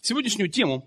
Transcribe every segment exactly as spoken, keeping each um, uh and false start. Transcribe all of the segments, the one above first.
Сегодняшнюю тему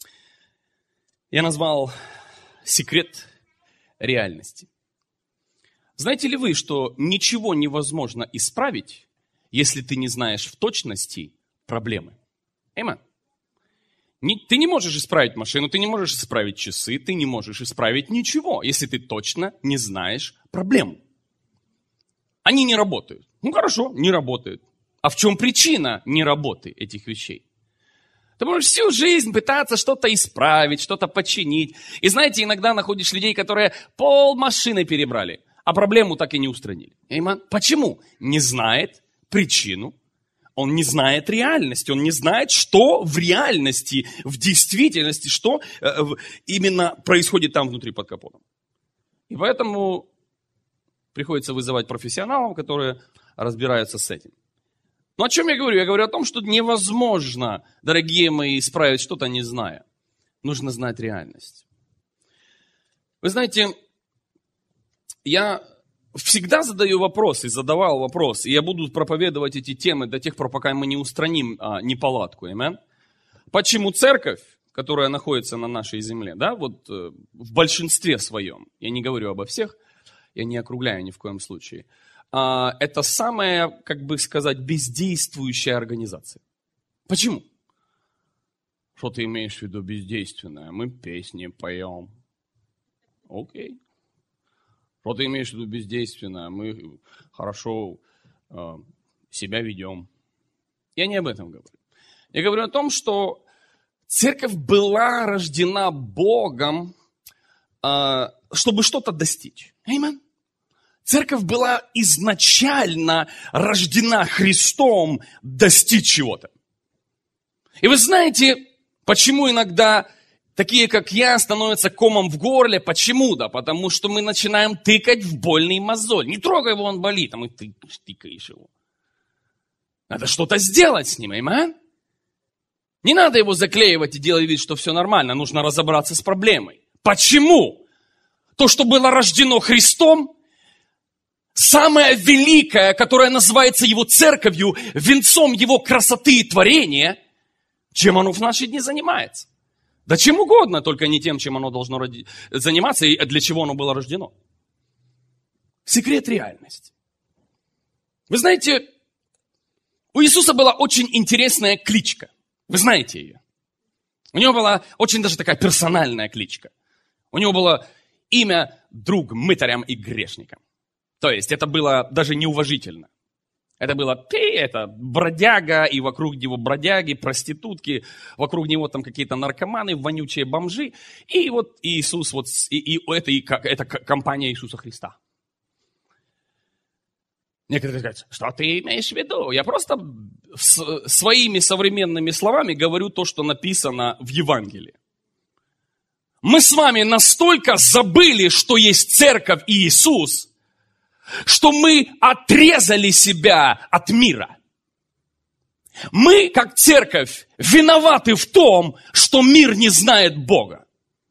я назвал «Секрет реальности». Знаете ли вы, что ничего невозможно исправить, если ты не знаешь в точности проблемы? Эймен. Ты не можешь исправить машину, ты не можешь исправить часы, ты не можешь исправить ничего, если ты точно не знаешь проблему. Они не работают. Ну хорошо, не работают. А в чем причина неработы этих вещей? Ты можешь всю жизнь пытаться что-то исправить, что-то починить. И знаете, иногда находишь людей, которые пол машины перебрали, а проблему так и не устранили. Эймен. Почему? Не знает причину. Он не знает реальности, он не знает, что в реальности, в действительности, что именно происходит там внутри под капотом. И поэтому приходится вызывать профессионалов, которые разбираются с этим. Но о чем я говорю? Я говорю о том, что невозможно, дорогие мои, исправить что-то, не зная. Нужно знать реальность. Вы знаете, я всегда задаю вопрос и задавал вопрос, и я буду проповедовать эти темы до тех пор, пока мы не устраним а, неполадку. Amen? Почему церковь, которая находится на нашей земле, да, вот э, в большинстве своем, я не говорю обо всех, я не округляю ни в коем случае, а, это самая, как бы сказать, бездействующая организация. Почему? Что ты имеешь в виду бездейственная? Мы песни поем. Окей. Что ты имеешь в виду бездейственно? Мы хорошо э, себя ведем. Я не об этом говорю. Я говорю о том, что церковь была рождена Богом, э, чтобы что-то достичь. Аминь. Церковь была изначально рождена Христом достичь чего-то. И вы знаете, почему иногда такие, как я, становятся комом в горле? Почему? Да, потому что мы начинаем тыкать в больный мозоль. Не трогай его, он болит, а мы ты, тыкаешь его. Надо что-то сделать с ним, аминь? Не надо его заклеивать и делать вид, что все нормально. Нужно разобраться с проблемой. Почему? То, что было рождено Христом, самое великое, которое называется Его церковью, венцом Его красоты и творения, чем оно в наши дни занимается? Да чем угодно, только не тем, чем оно должно роди... заниматься и для чего оно было рождено. Секрет реальности. Вы знаете, у Иисуса была очень интересная кличка. Вы знаете ее. У него была очень даже такая персональная кличка. У него было имя «Друг мытарям и грешникам». То есть это было даже неуважительно. Это было ты, это бродяга, и вокруг него бродяги, проститутки, вокруг него там какие-то наркоманы, вонючие бомжи. И вот Иисус, вот, и, и это, и, как, это компания Иисуса Христа. Некоторые говорят, что ты имеешь в виду? Я просто с, своими современными словами говорю то, что написано в Евангелии. Мы с вами настолько забыли, что есть церковь и Иисус, что мы отрезали себя от мира. Мы, как церковь, виноваты в том, что мир не знает Бога.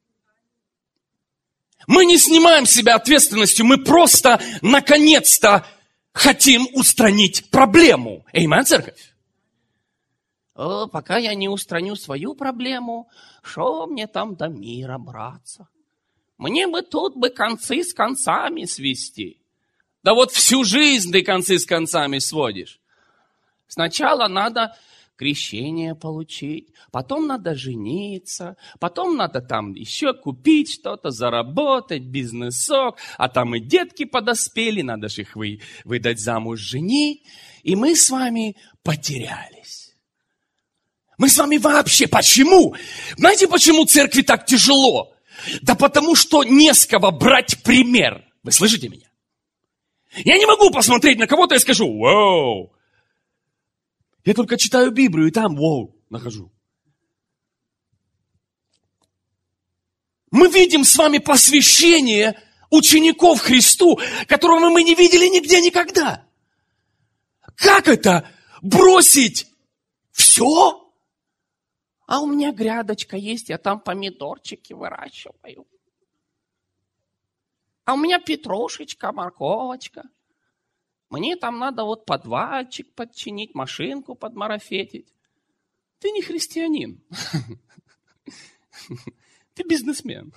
Мы не снимаем с себя ответственностью, мы просто, наконец-то, хотим устранить проблему. Аминь, церковь? О, пока я не устраню свою проблему, что мне там до мира, братца? Мне бы тут бы концы с концами свести. Да вот всю жизнь ты концы с концами сводишь. Сначала надо крещение получить, потом надо жениться, потом надо там еще купить что-то, заработать, бизнесок, а там и детки подоспели, надо же их вы, выдать замуж, женить. И мы с вами потерялись. Мы с вами вообще, почему? Знаете, почему церкви так тяжело? Да потому что не с кого брать пример. Вы слышите меня? Я не могу посмотреть на кого-то и скажу, вау. Я только читаю Библию и там, вау, нахожу. Мы видим с вами посвящение учеников Христу, которого мы не видели нигде никогда. Как это? Бросить все? А у меня грядочка есть, я там помидорчики выращиваю. А у меня петрушечка, морковочка. Мне там надо вот подвальчик подчинить, машинку подмарафетить. ты не христианин. Ты бизнесмен.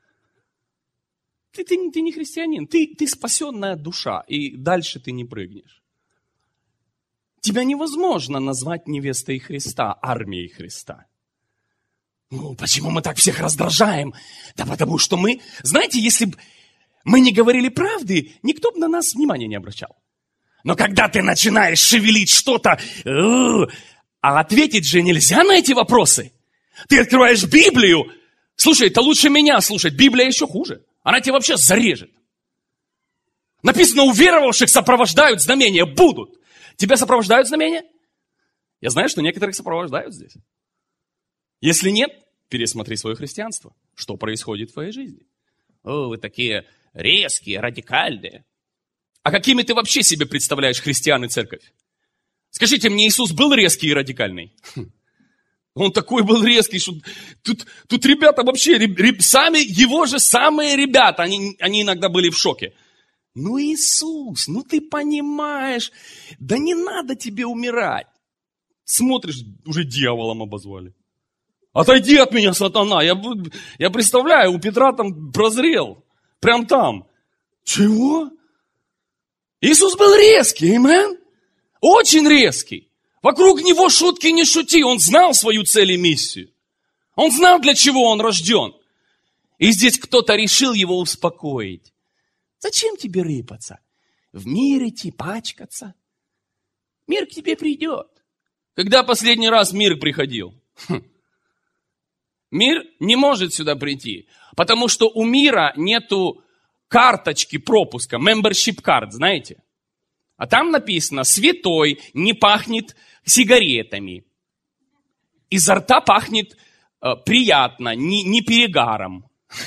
Ты, ты, ты не христианин. Ты, ты спасенная душа, и дальше ты не прыгнешь. Тебя невозможно назвать невестой Христа, армией Христа. Ну, почему мы так всех раздражаем? Да потому что мы, знаете, если бы мы не говорили правды, никто бы на нас внимания не обращал. Но когда ты начинаешь шевелить что-то, а ответить же нельзя на эти вопросы. Ты открываешь Библию, слушай, это лучше меня слушать, Библия еще хуже. Она тебя вообще зарежет. Написано, у веровавших сопровождают знамения, будут. Тебя сопровождают знамения? Я знаю, что некоторых сопровождают здесь. Если нет, пересмотри свое христианство. Что происходит в твоей жизни? О, вы такие резкие, радикальные. А какими ты вообще себе представляешь христиан и церковь? Скажите мне, Иисус был резкий и радикальный? Он такой был резкий, что тут, тут ребята вообще, реб, сами, его же самые ребята, они, они иногда были в шоке. Ну, Иисус, ну ты понимаешь, да не надо тебе умирать. Смотришь, уже дьяволом обозвали. Отойди от меня, сатана. Я, я представляю, у Петра там прозрел. Прям там. Чего? Иисус был резкий, амен? Очень резкий. Вокруг него шутки не шути. Он знал свою цель и миссию. Он знал, для чего он рожден. И здесь кто-то решил его успокоить. Зачем тебе рыпаться? В мир идти, пачкаться. Мир к тебе придет. Когда последний раз мир приходил? Хм. Мир не может сюда прийти, потому что у мира нету карточки пропуска, membership card, знаете? А там написано, святой не пахнет сигаретами. Изо рта пахнет э, приятно, не, не перегаром.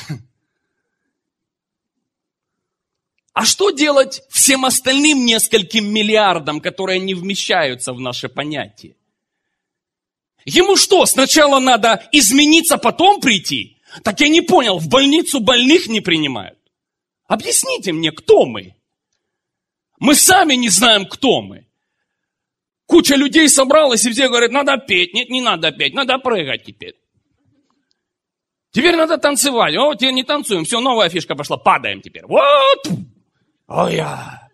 А что делать всем остальным нескольким миллиардам, которые не вмещаются в наше понятие? Ему что, сначала надо измениться, потом прийти? Так я не понял, в больницу больных не принимают. Объясните мне, кто мы? Мы сами не знаем, кто мы. Куча людей собралась, и все говорят, надо петь. Нет, не надо петь, надо прыгать теперь. Теперь надо танцевать. О, теперь не танцуем, все, новая фишка пошла, падаем теперь. Вот! Ой, я.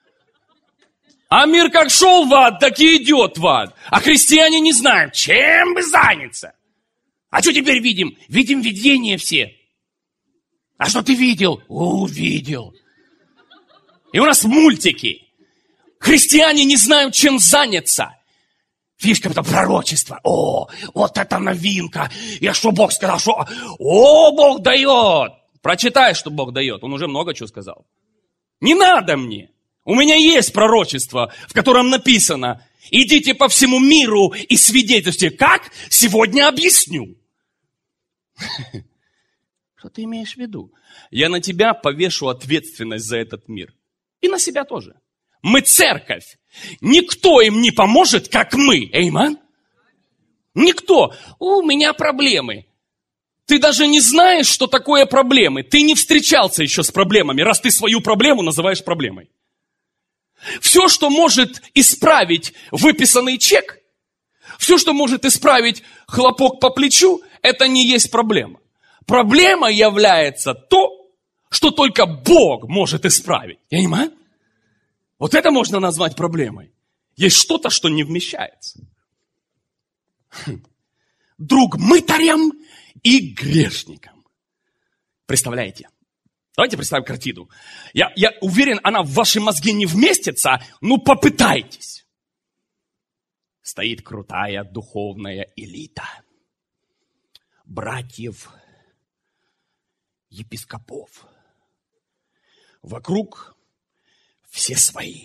А мир как шел в ад, так и идет в ад. А христиане не знают, чем бы заняться. А что теперь видим? Видим видение все. А что ты видел? Увидел. И у нас мультики. Христиане не знают, чем заняться. Фишка это пророчество. О, вот это новинка. Я что Бог сказал, что... О, Бог дает. Прочитай, что Бог дает. Он уже много чего сказал. Не надо мне. У меня есть пророчество, в котором написано, идите по всему миру и свидетельствуйте. Как? Сегодня объясню. Что ты имеешь в виду? Я на тебя повешу ответственность за этот мир. И на себя тоже. Мы церковь. Никто им не поможет, как мы. Эйман? Никто. У меня проблемы. Ты даже не знаешь, что такое проблемы. Ты не встречался еще с проблемами, раз ты свою проблему называешь проблемой. Все, что может исправить выписанный чек, все, что может исправить хлопок по плечу, это не есть проблема. Проблема является то, что только Бог может исправить. Понимаете? Вот это можно назвать проблемой. Есть что-то, что не вмещается. Друг мытарям и грешникам. Представляете? Давайте представим картину. Я, я уверен, она в ваши мозги не вместится, ну попытайтесь. Стоит крутая духовная элита. Братьев, епископов. Вокруг все свои.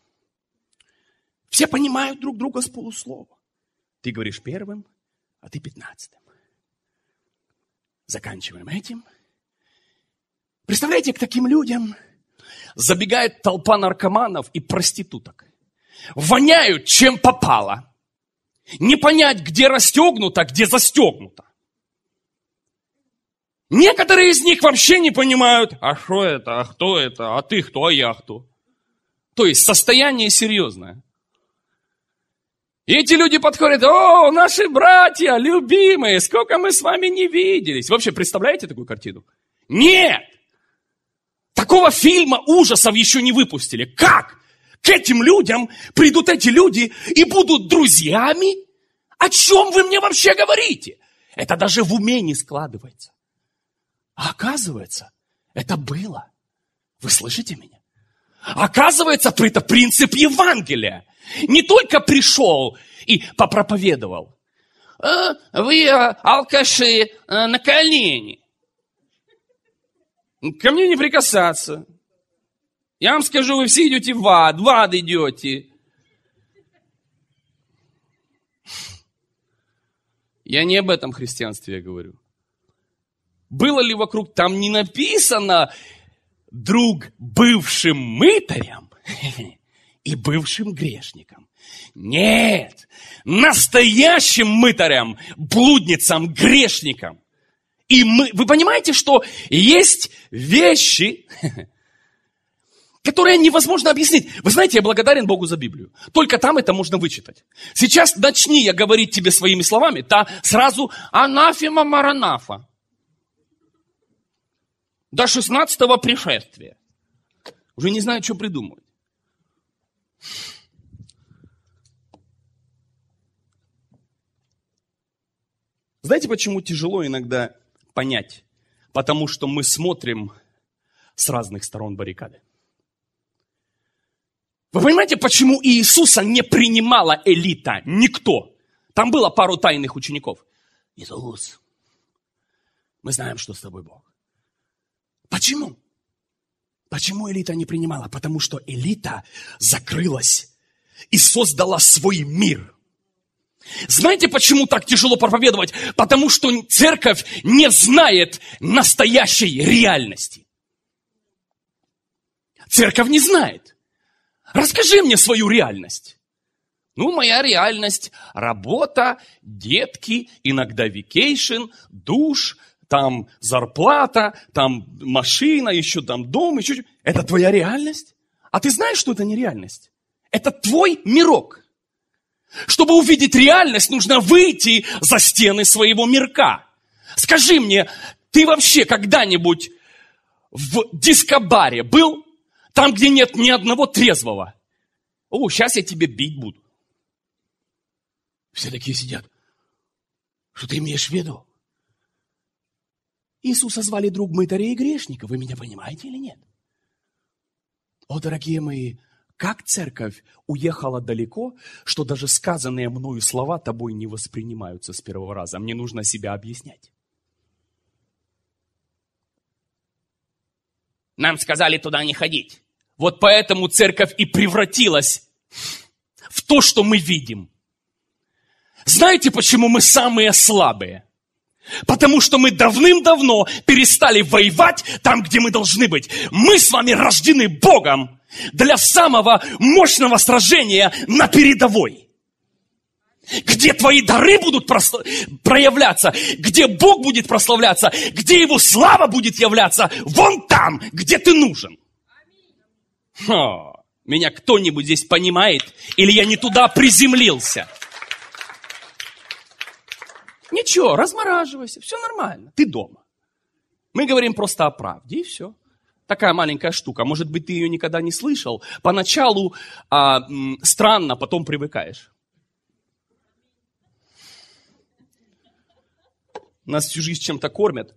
Все понимают друг друга с полуслова. Ты говоришь первым, а ты пятнадцатым. Заканчиваем этим. Представляете, к таким людям забегает толпа наркоманов и проституток. Воняют, чем попало. Не понять, где расстегнуто, где застегнуто. Некоторые из них вообще не понимают, а что это, а кто это, а ты кто, а я кто. То есть состояние серьезное. И эти люди подходят: о, наши братья, любимые, сколько мы с вами не виделись. Вообще, представляете такую картину? Нет! Такого фильма ужасов еще не выпустили. Как? К этим людям придут эти люди и будут друзьями? О чем вы мне вообще говорите? Это даже в уме не складывается. А оказывается, это было. Вы слышите меня? Оказывается, это принцип Евангелия. Не только пришел и попроповедовал. А, вы, алкаши, на колени. Ко мне не прикасаться. Я вам скажу, вы все идете в ад, в ад идете. Я не об этом христианстве я говорю. Было ли вокруг, там не написано друг бывшим мытарям и бывшим грешникам. Нет, настоящим мытарям, блудницам, грешникам. И мы, вы понимаете, что есть вещи, которые невозможно объяснить. Вы знаете, я благодарен Богу за Библию. Только там это можно вычитать. Сейчас начни я говорить тебе своими словами, та сразу анафема маранафа. До шестнадцатого пришествия. Уже не знаю, что придумывать. Знаете, почему тяжело иногда понять? Потому что мы смотрим с разных сторон баррикады. Вы понимаете, почему Иисуса не принимала элита? Никто. Там было пару тайных учеников. Иисус, мы знаем, что с тобой Бог. Почему? Почему элита не принимала? Потому что элита закрылась и создала свой мир. Знаете, почему так тяжело проповедовать? Потому что церковь не знает настоящей реальности. Церковь не знает. Расскажи мне свою реальность. Ну, моя реальность – работа, детки, иногда викейшн, душ, там зарплата, там машина, еще там дом, еще... Это твоя реальность? А ты знаешь, что это не реальность? Это твой мирок. Чтобы увидеть реальность, нужно выйти за стены своего мирка. Скажи мне, ты вообще когда-нибудь в дискобаре был? Там, где нет ни одного трезвого. О, сейчас я тебе бить буду. Все такие сидят. Что ты имеешь в виду? Иисуса звали друг мытарей и грешников. Вы меня понимаете или нет? О, дорогие мои, как церковь уехала далеко, что даже сказанные мною слова тобой не воспринимаются с первого раза. Мне нужно себя объяснять. Нам сказали туда не ходить. Вот поэтому церковь и превратилась в то, что мы видим. Знаете, почему мы самые слабые? Потому что мы давным-давно перестали воевать там, где мы должны быть. Мы с вами рождены Богом для самого мощного сражения на передовой. Где твои дары будут проявляться, где Бог будет прославляться, где Его слава будет являться, вон там, где ты нужен. О, меня кто-нибудь здесь понимает, или я не туда приземлился? Ничего, размораживайся, все нормально, ты дома. Мы говорим просто о правде, и все. Такая маленькая штука, может быть, ты ее никогда не слышал. Поначалу а, м, странно, потом привыкаешь. Нас всю жизнь чем-то кормят.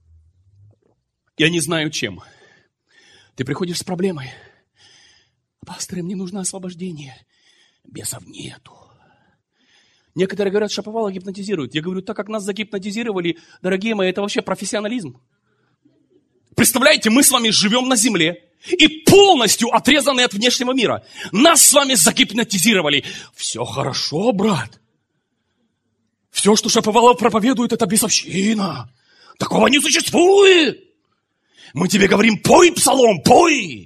Я не знаю чем. Ты приходишь с проблемой. Пастор, мне нужно освобождение. Бесов нету. Некоторые говорят, Шаповалов гипнотизирует. Я говорю, так как нас загипнотизировали, дорогие мои, это вообще профессионализм. Представляете, мы с вами живем на земле и полностью отрезаны от внешнего мира. Нас с вами загипнотизировали. Все хорошо, брат. Все, что Шаповалов проповедует, это бесовщина. Такого не существует. Мы тебе говорим, пой псалом, пой.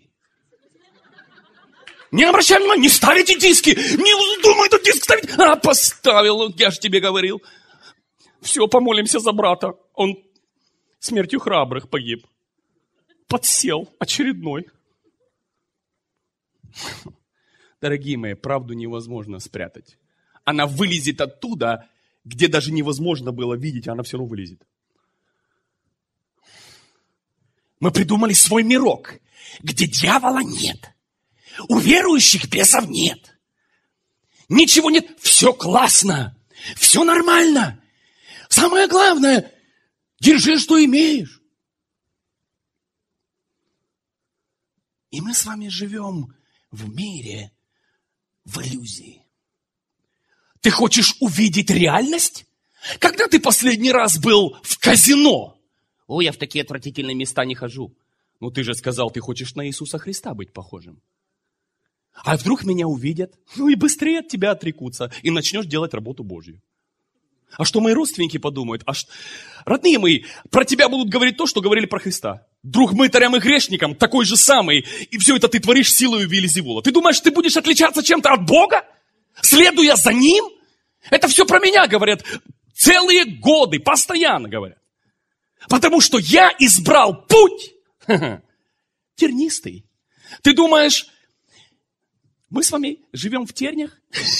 Не обращай внимания, не ставите диски. Не вздумай этот диск ставить. А, поставил, я же тебе говорил. Все, помолимся за брата. Он смертью храбрых погиб. Подсел очередной. Дорогие мои, правду невозможно спрятать. она вылезет оттуда, где даже невозможно было видеть, а она все равно вылезет. Мы придумали свой мирок, где дьявола нет. У верующих бесов нет. Ничего нет. Все классно. Все нормально. Самое главное, держи, что имеешь. И мы с вами живем в мире, в иллюзии. Ты хочешь увидеть реальность? Когда ты последний раз был в казино? О, я в такие отвратительные места не хожу. Ну, ты же сказал, ты хочешь на Иисуса Христа быть похожим. А вдруг меня увидят? Ну и быстрее от тебя отрекутся. И начнешь делать работу Божью. А что мои родственники подумают? А ш... Родные мои, про тебя будут говорить то, что говорили про Христа. Друг мытарям и грешникам такой же самый. И все это ты творишь силою Вельзевула. Ты думаешь, ты будешь отличаться чем-то от Бога? Следуя за Ним? Это все про меня говорят. Целые годы, постоянно говорят. Потому что я избрал путь тернистый. Ты думаешь, мы с вами живем в тернях?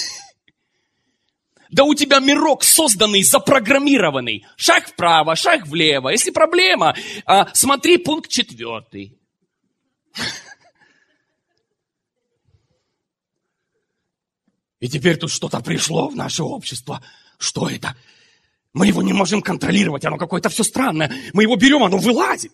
Да у тебя мирок созданный, запрограммированный. Шаг вправо, шаг влево. Если проблема, а, смотри пункт четвертый. И теперь тут что-то пришло в наше общество. Что это? Мы его не можем контролировать, оно какое-то все странное. Мы его берем, оно вылазит.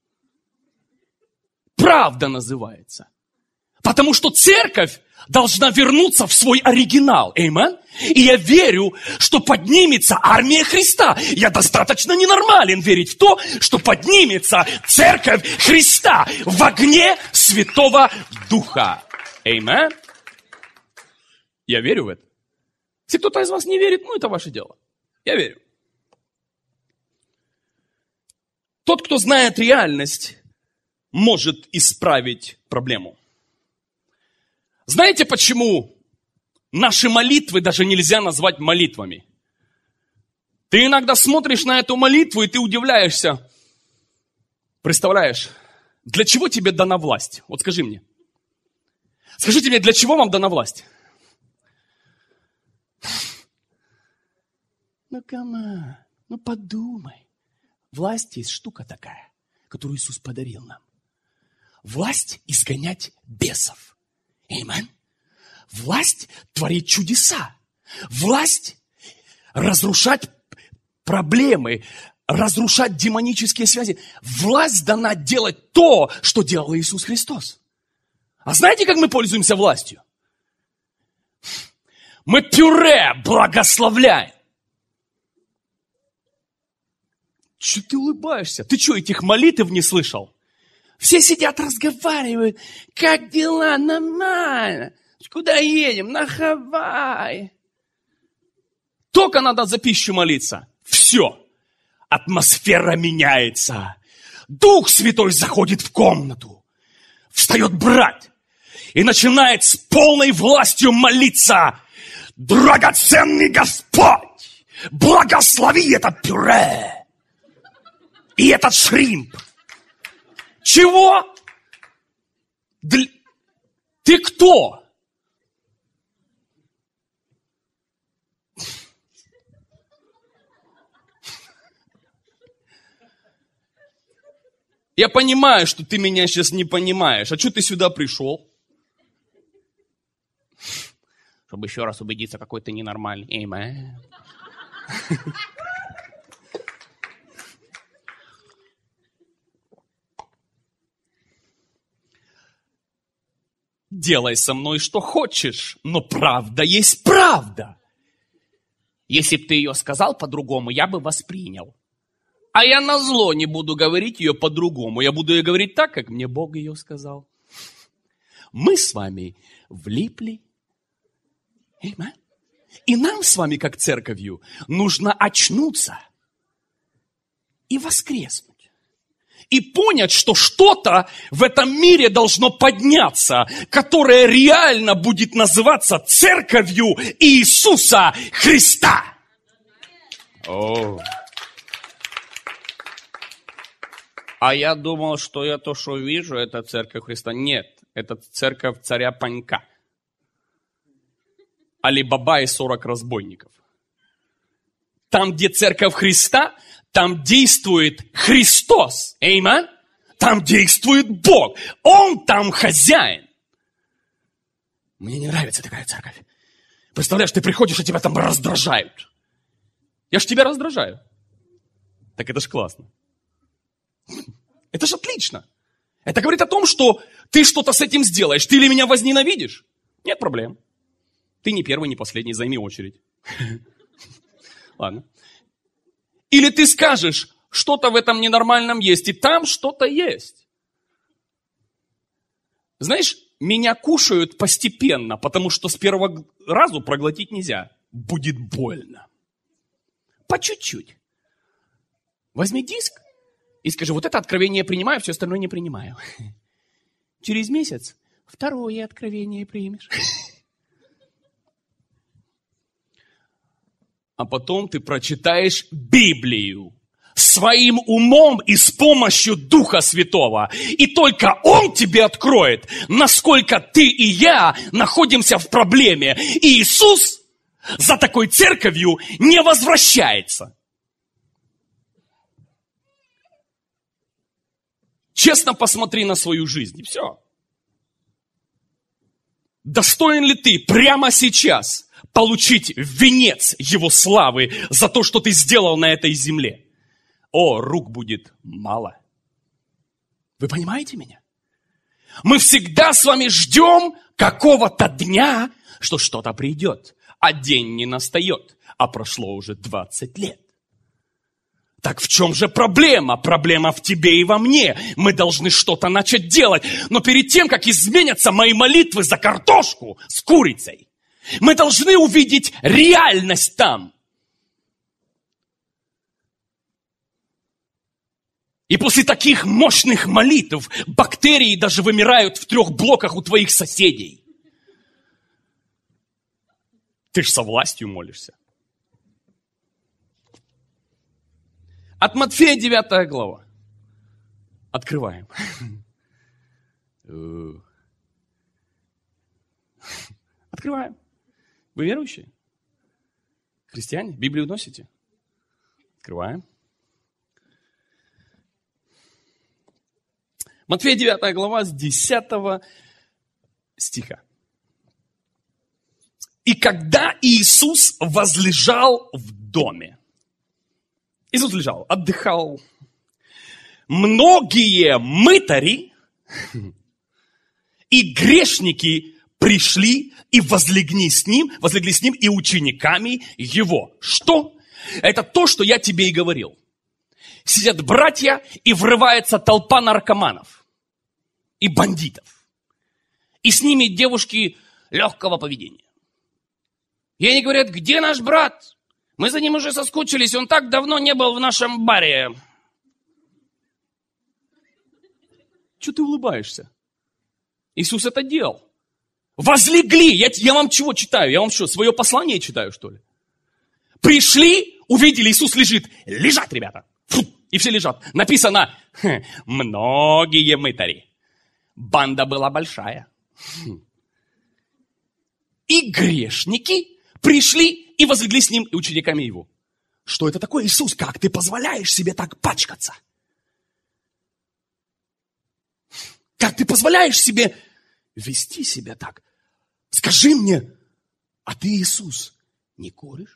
Правда называется. Потому что церковь должна вернуться в свой оригинал. Аминь. И я верю, что поднимется армия Христа. Я достаточно ненормален верить в то, что поднимется церковь Христа в огне Святого Духа. Аминь. Я верю в это. Если кто-то из вас не верит, ну это ваше дело. Я верю. Тот, кто знает реальность, может исправить проблему. Знаете, почему наши молитвы даже нельзя назвать молитвами? Ты иногда смотришь на эту молитву, и ты удивляешься. Представляешь, для чего тебе дана власть? Вот скажи мне. Скажите мне, для чего вам дана власть? Ну, камон, ну подумай. Власть есть штука такая, которую Иисус подарил нам. Власть изгонять бесов. Аминь. Власть творить чудеса. Власть разрушать проблемы, разрушать демонические связи. Власть дана делать то, что делал Иисус Христос. А знаете, как мы пользуемся властью? Мы пюре благословляем. Че ты улыбаешься? Ты что, этих молитв не слышал? Все сидят, разговаривают. Как дела? Нормально. Куда едем? На Хавайи. Только надо за пищу молиться. Все. Атмосфера меняется. Дух Святой заходит в комнату. Встает брат. И начинает с полной властью молиться. Драгоценный Господь, благослови это пюре. И этот шримп. Чего? Для... Ты кто? Я понимаю, что ты меня сейчас не понимаешь. А что ты сюда пришел? Чтобы еще раз убедиться, какой ты ненормальный. Аминь. Делай со мной, что хочешь, но правда есть правда. Если бы ты ее сказал по-другому, я бы воспринял. А я назло не буду говорить ее по-другому. Я буду ее говорить так, как мне Бог ее сказал. Мы с вами влипли. И нам с вами, как церковью, нужно очнуться и воскреснуть. И понять, что что-то в этом мире должно подняться, которое реально будет называться церковью Иисуса Христа. О. А я думал, что я то, что вижу, это церковь Христа. Нет, это церковь царя Панька. Али-Баба и сорок разбойников. Там, где церковь Христа, там действует Христос. Эймен? Там действует Бог. Он там хозяин. Мне не нравится такая церковь. Представляешь, ты приходишь, и тебя там раздражают. Я ж тебя раздражаю. Так это ж классно. Это ж отлично. Это говорит о том, что ты что-то с этим сделаешь. Ты или меня возненавидишь? Нет проблем. Ты не первый, не последний, займи очередь. Ладно. Или ты скажешь, что-то в этом ненормальном есть, и там что-то есть. Знаешь, меня кушают постепенно, потому что с первого разу проглотить нельзя. Будет больно. По чуть-чуть. Возьми диск и скажи, вот это откровение принимаю, все остальное не принимаю. Через месяц второе откровение примешь. А потом ты прочитаешь Библию своим умом и с помощью Духа Святого. И только Он тебе откроет, насколько ты и я находимся в проблеме. И Иисус за такой церковью не возвращается. Честно посмотри на свою жизнь, и все. Достоин ли ты прямо сейчас получить венец Его славы за то, что ты сделал на этой земле? О, рук будет мало. Вы понимаете меня? Мы всегда с вами ждем какого-то дня, что что-то придет, а день не настает, а прошло уже двадцать лет. Так в чем же проблема? Проблема в тебе и во мне. Мы должны что-то начать делать. Но перед тем, как изменятся мои молитвы за картошку с курицей, мы должны увидеть реальность там. И после таких мощных молитв бактерии даже вымирают в трех блоках у твоих соседей. Ты ж со властью молишься. От Матфея девятая глава. Открываем. Открываем. Вы верующие? Христиане? Библию носите? Открываем. Матфея девятая глава с десятого стиха. И когда Иисус возлежал в доме, Иисус лежал, отдыхал, многие мытари и грешники пришли и возлегли с ним, возлегли с ним и учениками его. Что? Это то, что я тебе и говорил. Сидят братья, и врывается толпа наркоманов и бандитов. И с ними девушки легкого поведения. И они говорят, где наш брат? Мы за ним уже соскучились, он так давно не был в нашем баре. Чего ты улыбаешься? Иисус это делал. Возлегли. Я, я вам чего читаю? Я вам что, свое послание читаю, что ли? Пришли, увидели, Иисус лежит. Лежат, ребята. Фу, и все лежат. Написано, многие мытари. Банда была большая. И грешники пришли и возлегли с ним и учениками его. Что это такое, Иисус? Как ты позволяешь себе так пачкаться? Как ты позволяешь себе вести себя так? Скажи мне, а ты, Иисус, не куришь?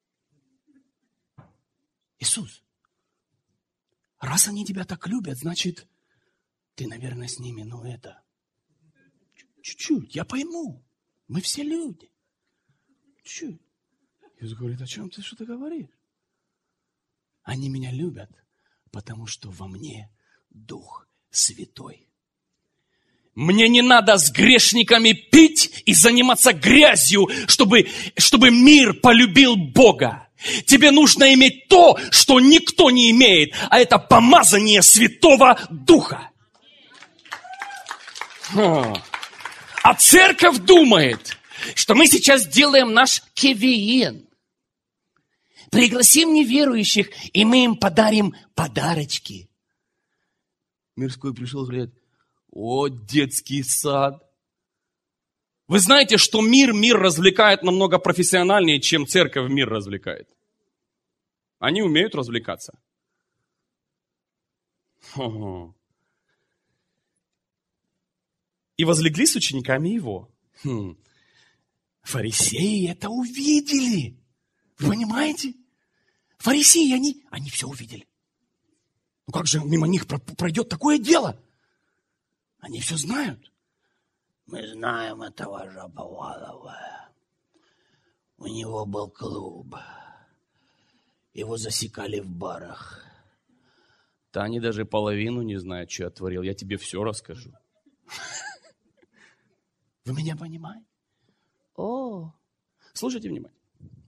Иисус, раз они тебя так любят, значит, ты, наверное, с ними, ну это, чуть-чуть, я пойму. Мы все люди. Чуть. Иисус говорит, о чем ты что-то говоришь? Они меня любят, потому что во мне Дух Святой. Мне не надо с грешниками пить и заниматься грязью, чтобы, чтобы мир полюбил Бога. Тебе нужно иметь то, что никто не имеет, а это помазание Святого Духа. А церковь думает, что мы сейчас делаем наш кевиен. Пригласим неверующих, и мы им подарим подарочки. Мирской пришел и говорит, о, детский сад. Вы знаете, что мир мир развлекает намного профессиональнее, чем церковь мир развлекает. Они умеют развлекаться. Ого. И возлегли с учениками его. Хм. Фарисеи это увидели. Вы понимаете? Фарисеи, они, они все увидели. Ну как же мимо них пройдет такое дело? Они все знают. Мы знаем этого Жабовалова. У него был клуб. Его засекали в барах. Да они даже половину не знают, что я творил. Я тебе все расскажу. Вы меня понимаете? О, слушайте внимательно.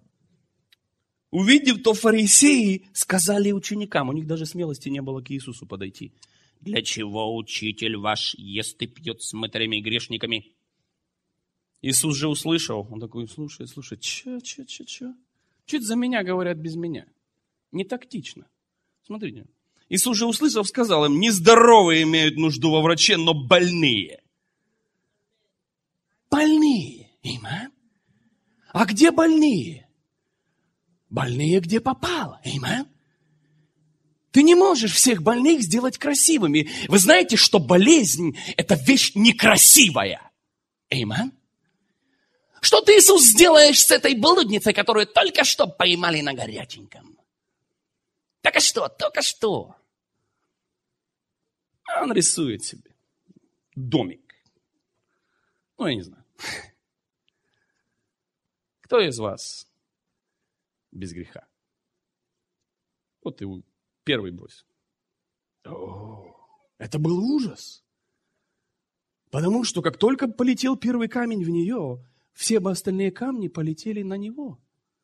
Увидев то, фарисеи сказали ученикам, у них даже смелости не было к Иисусу подойти. Для чего учитель ваш ест и пьет с мытарями и грешниками? Иисус же услышал. Он такой, слушай, слушай, че, че, че, че? Че это за меня говорят без меня? Не тактично. Смотрите. Иисус же услышав, сказал им, нездоровые имеют нужду во враче, но больные. Больные. Аминь. А где больные? Больные где попало. Аминь. Ты не можешь всех больных сделать красивыми. Вы знаете, что болезнь – это вещь некрасивая. Аминь. Что ты, Иисус, сделаешь с этой блудницей, которую только что поймали на горяченьком? Так а что, только что? Он рисует себе домик. Ну, я не знаю. Кто из вас без греха? Вот ты первый брось. О, это был ужас. Потому что как только полетел первый камень в нее, все бы остальные камни полетели на него.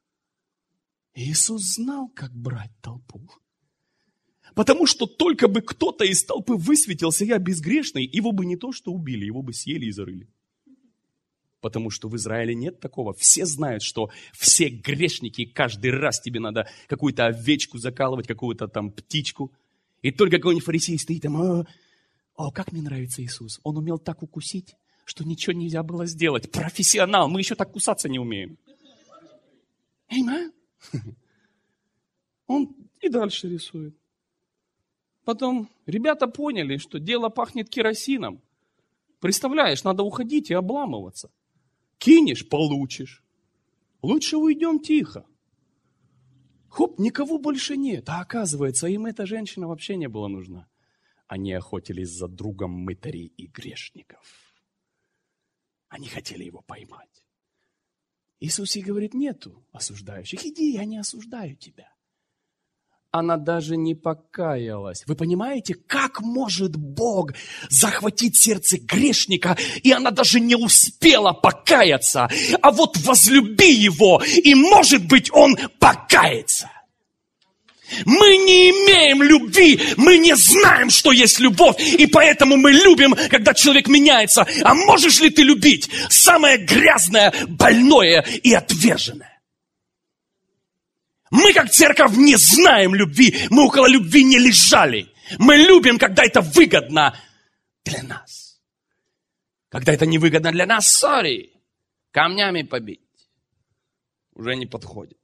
Иисус знал, как брать толпу. Потому что только бы кто-то из толпы высветился, я безгрешный, его бы не то что убили, его бы съели и зарыли. Потому что в Израиле нет такого. Все знают, что все грешники, каждый раз тебе надо какую-то овечку закалывать, какую-то там птичку. И только какой-нибудь фарисей стоит там, о, о, как мне нравится Иисус. Он умел так укусить, что ничего нельзя было сделать. Профессионал, мы еще так кусаться не умеем. Аминь. Он и дальше рисует. Потом ребята поняли, что дело пахнет керосином. Представляешь, надо уходить и обламываться. Кинешь – получишь. Лучше уйдем тихо. Хоп, никого больше нет. А оказывается, им эта женщина вообще не была нужна. Они охотились за другом мытарей и грешников. Они хотели его поймать. Иисус ей говорит, нету осуждающих. Иди, я не осуждаю тебя. Она даже не покаялась. Вы понимаете, как может Бог захватить сердце грешника, и она даже не успела покаяться, а вот возлюби его, и, может быть, он покается. Мы не имеем любви, мы не знаем, что есть любовь, и поэтому мы любим, когда человек меняется. А можешь ли ты любить самое грязное, больное и отверженное? Мы, как церковь, не знаем любви. Мы около любви не лежали. Мы любим, когда это выгодно для нас. Когда это невыгодно для нас, сори, камнями побить уже не подходит.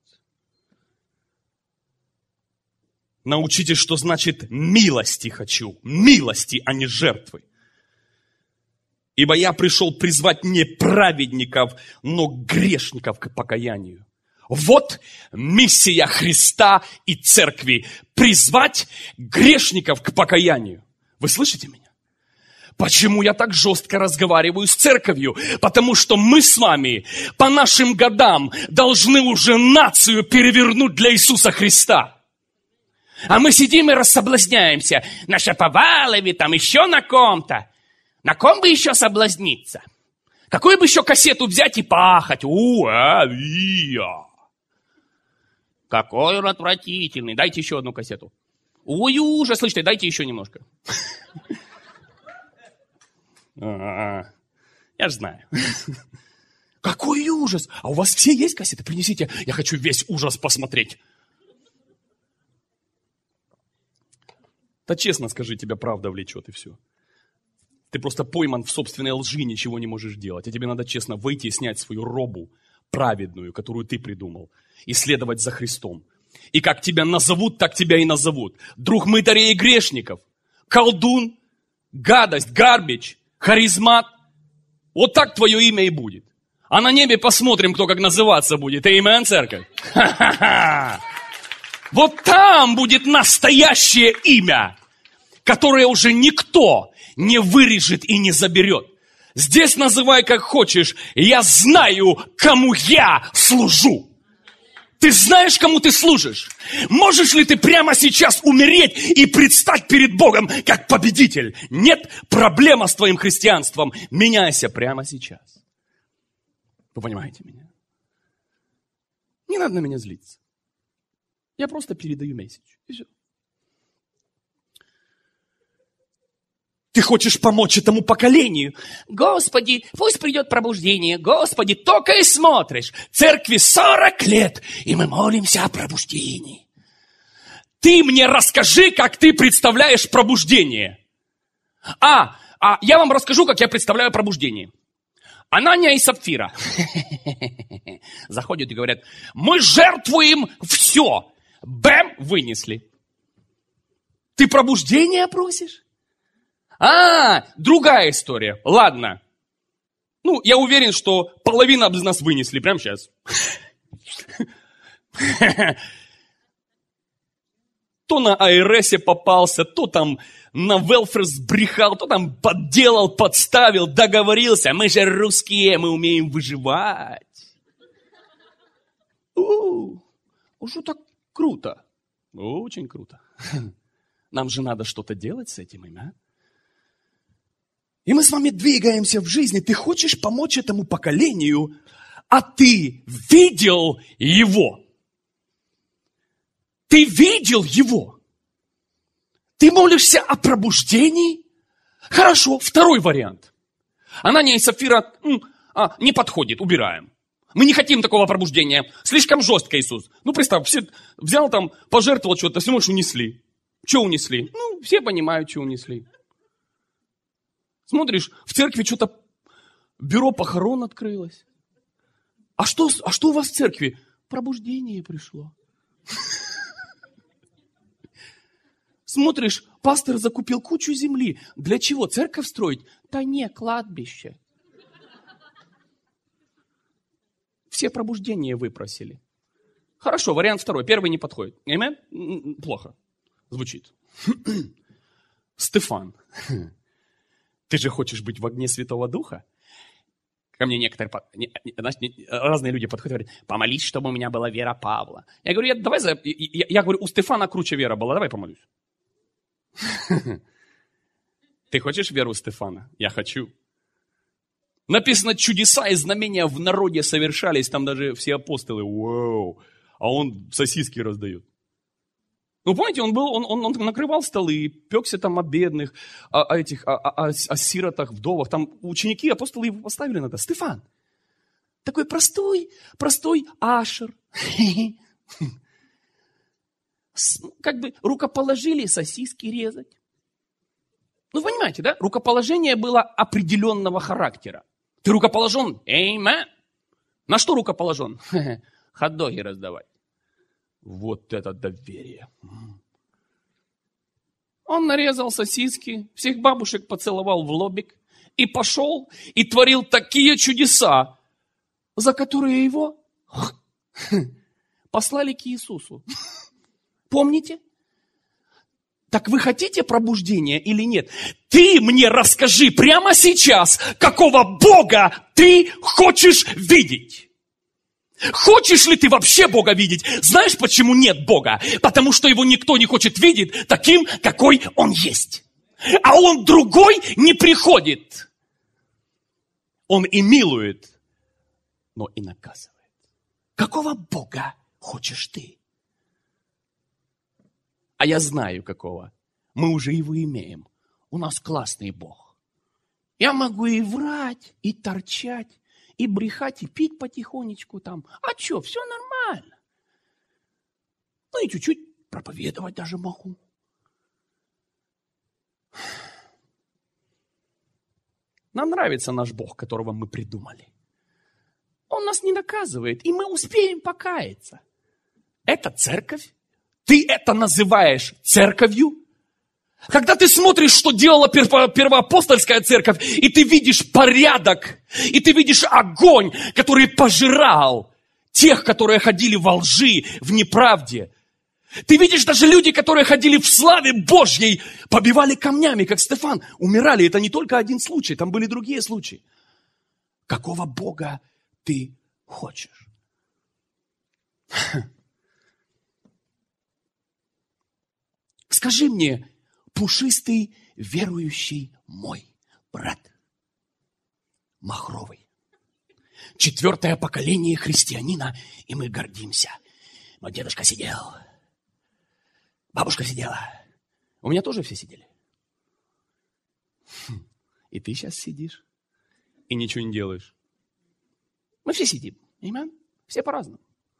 Научитесь, что значит милости хочу. Милости, а не жертвы. Ибо я пришел призвать не праведников, но грешников к покаянию. Вот миссия Христа и церкви. Призвать грешников к покаянию. Вы слышите меня? Почему я так жестко разговариваю с церковью? Потому что мы с вами по нашим годам должны уже нацию перевернуть для Иисуса Христа. А мы сидим и рассоблазняемся. На Шаповалове, там еще на ком-то. На ком бы еще соблазниться? Какую бы еще кассету взять и пахать? У-а-ви-я. Какой он отвратительный. Дайте еще одну кассету. Ой, ужас, слышите, дайте еще немножко. Я же знаю. Какой ужас. А у вас все есть кассеты? Принесите, я хочу весь ужас посмотреть. Да честно скажи, тебя правда влечет и все. Ты просто пойман в собственной лжи, ничего не можешь делать. А тебе надо честно выйти и снять свою робу праведную, которую ты придумал, и следовать за Христом. И как тебя назовут, так тебя и назовут. Друг мытарей и грешников, колдун, гадость, гарбич, харизмат. Вот так твое имя и будет. А на небе посмотрим, кто как называться будет. Аминь, церковь. Ха-ха-ха. Вот там будет настоящее имя, которое уже никто не вырежет и не заберет. Здесь называй как хочешь. Я знаю, кому я служу. Ты знаешь, кому ты служишь? Можешь ли ты прямо сейчас умереть и предстать перед Богом как победитель? Нет, проблема с твоим христианством. Меняйся прямо сейчас. Вы понимаете меня? Не надо на меня злиться. Я просто передаю месседж. И все. Ты хочешь помочь этому поколению? Господи, пусть придет пробуждение. Господи, только и смотришь. Церкви сорок лет, и мы молимся о пробуждении. Ты мне расскажи, как ты представляешь пробуждение. А, а я вам расскажу, как я представляю пробуждение. Анания и Сапфира заходят и говорят, мы жертвуем все. Бэм, вынесли. Ты пробуждение просишь? А, другая история. Ладно. Ну, я уверен, что половина из нас вынесли прямо сейчас. То на АРСе попался, то там на велфер сбрехал, то там подделал, подставил, договорился. Мы же русские, мы умеем выживать. У, что так круто? Очень круто. Нам же надо что-то делать с этим, а? И мы с вами двигаемся в жизни. Ты хочешь помочь этому поколению, а ты видел его. Ты видел его. Ты молишься о пробуждении? Хорошо, второй вариант. Анания и Сапфира м, а, не подходит, убираем. Мы не хотим такого пробуждения. Слишком жестко, Иисус. Ну, представь, все, взял там, пожертвовал что-то, все, может, унесли. Что унесли? Ну, все понимают, что унесли. Смотришь, в церкви что-то бюро похорон открылось. А что, а что у вас в церкви? Пробуждение пришло. Смотришь, пастор закупил кучу земли. Для чего? Церковь строить? Да не, кладбище. Все пробуждения выпросили. Хорошо, вариант второй. Первый не подходит. Аминь? Плохо звучит. Стефан. Ты же хочешь быть в огне Святого Духа? Ко мне некоторые, разные люди подходят и говорят, помолись, чтобы у меня была вера Павла. Я говорю, я, давай, я, я, я говорю, у Стефана круче вера была, давай помолюсь. Ты хочешь веру Стефана? Я хочу. Написано, чудеса и знамения в народе совершались, там даже все апостолы, вау, а он сосиски раздает. Ну, помните, он был, он, он, он накрывал столы, пекся там о бедных, о, о этих, о, о, о сиротах, вдовах. Там ученики, апостолы его поставили на это. Стефан, такой простой, простой ашер. Как бы рукоположили сосиски резать. Ну, понимаете, да? Рукоположение было определенного характера. Ты рукоположен? Эймэн. На что рукоположен? Хот-доги раздавать. Вот это доверие. Он нарезал сосиски, всех бабушек поцеловал в лобик и пошел и творил такие чудеса, за которые его послали к Иисусу. Помните? Так вы хотите пробуждения или нет? Ты мне расскажи прямо сейчас, какого Бога ты хочешь видеть. Хочешь ли ты вообще Бога видеть? Знаешь, почему нет Бога? Потому что его никто не хочет видеть таким, какой он есть. А он другой не приходит. Он и милует, но и наказывает. Какого Бога хочешь ты? А я знаю, какого. Мы уже его имеем. У нас классный Бог. Я могу и врать, и торчать, и брехать, и пить потихонечку там. А что, все нормально. Ну и чуть-чуть проповедовать даже могу. Нам нравится наш Бог, которого мы придумали. Он нас не наказывает, и мы успеем покаяться. Это церковь? Ты это называешь церковью? Когда ты смотришь, что делала первоапостольская церковь, и ты видишь порядок, и ты видишь огонь, который пожирал тех, которые ходили во лжи, в неправде. Ты видишь даже люди, которые ходили в славе Божьей, побивали камнями, как Стефан, умирали. Это не только один случай, там были другие случаи. Какого Бога ты хочешь? Скажи мне, пушистый верующий мой брат, махровый, четвертое поколение христианина, и мы гордимся. Мой дедушка сидел, бабушка сидела, у меня тоже все сидели. И ты сейчас сидишь и ничего не делаешь. Мы все сидим, amen? Все по-разному.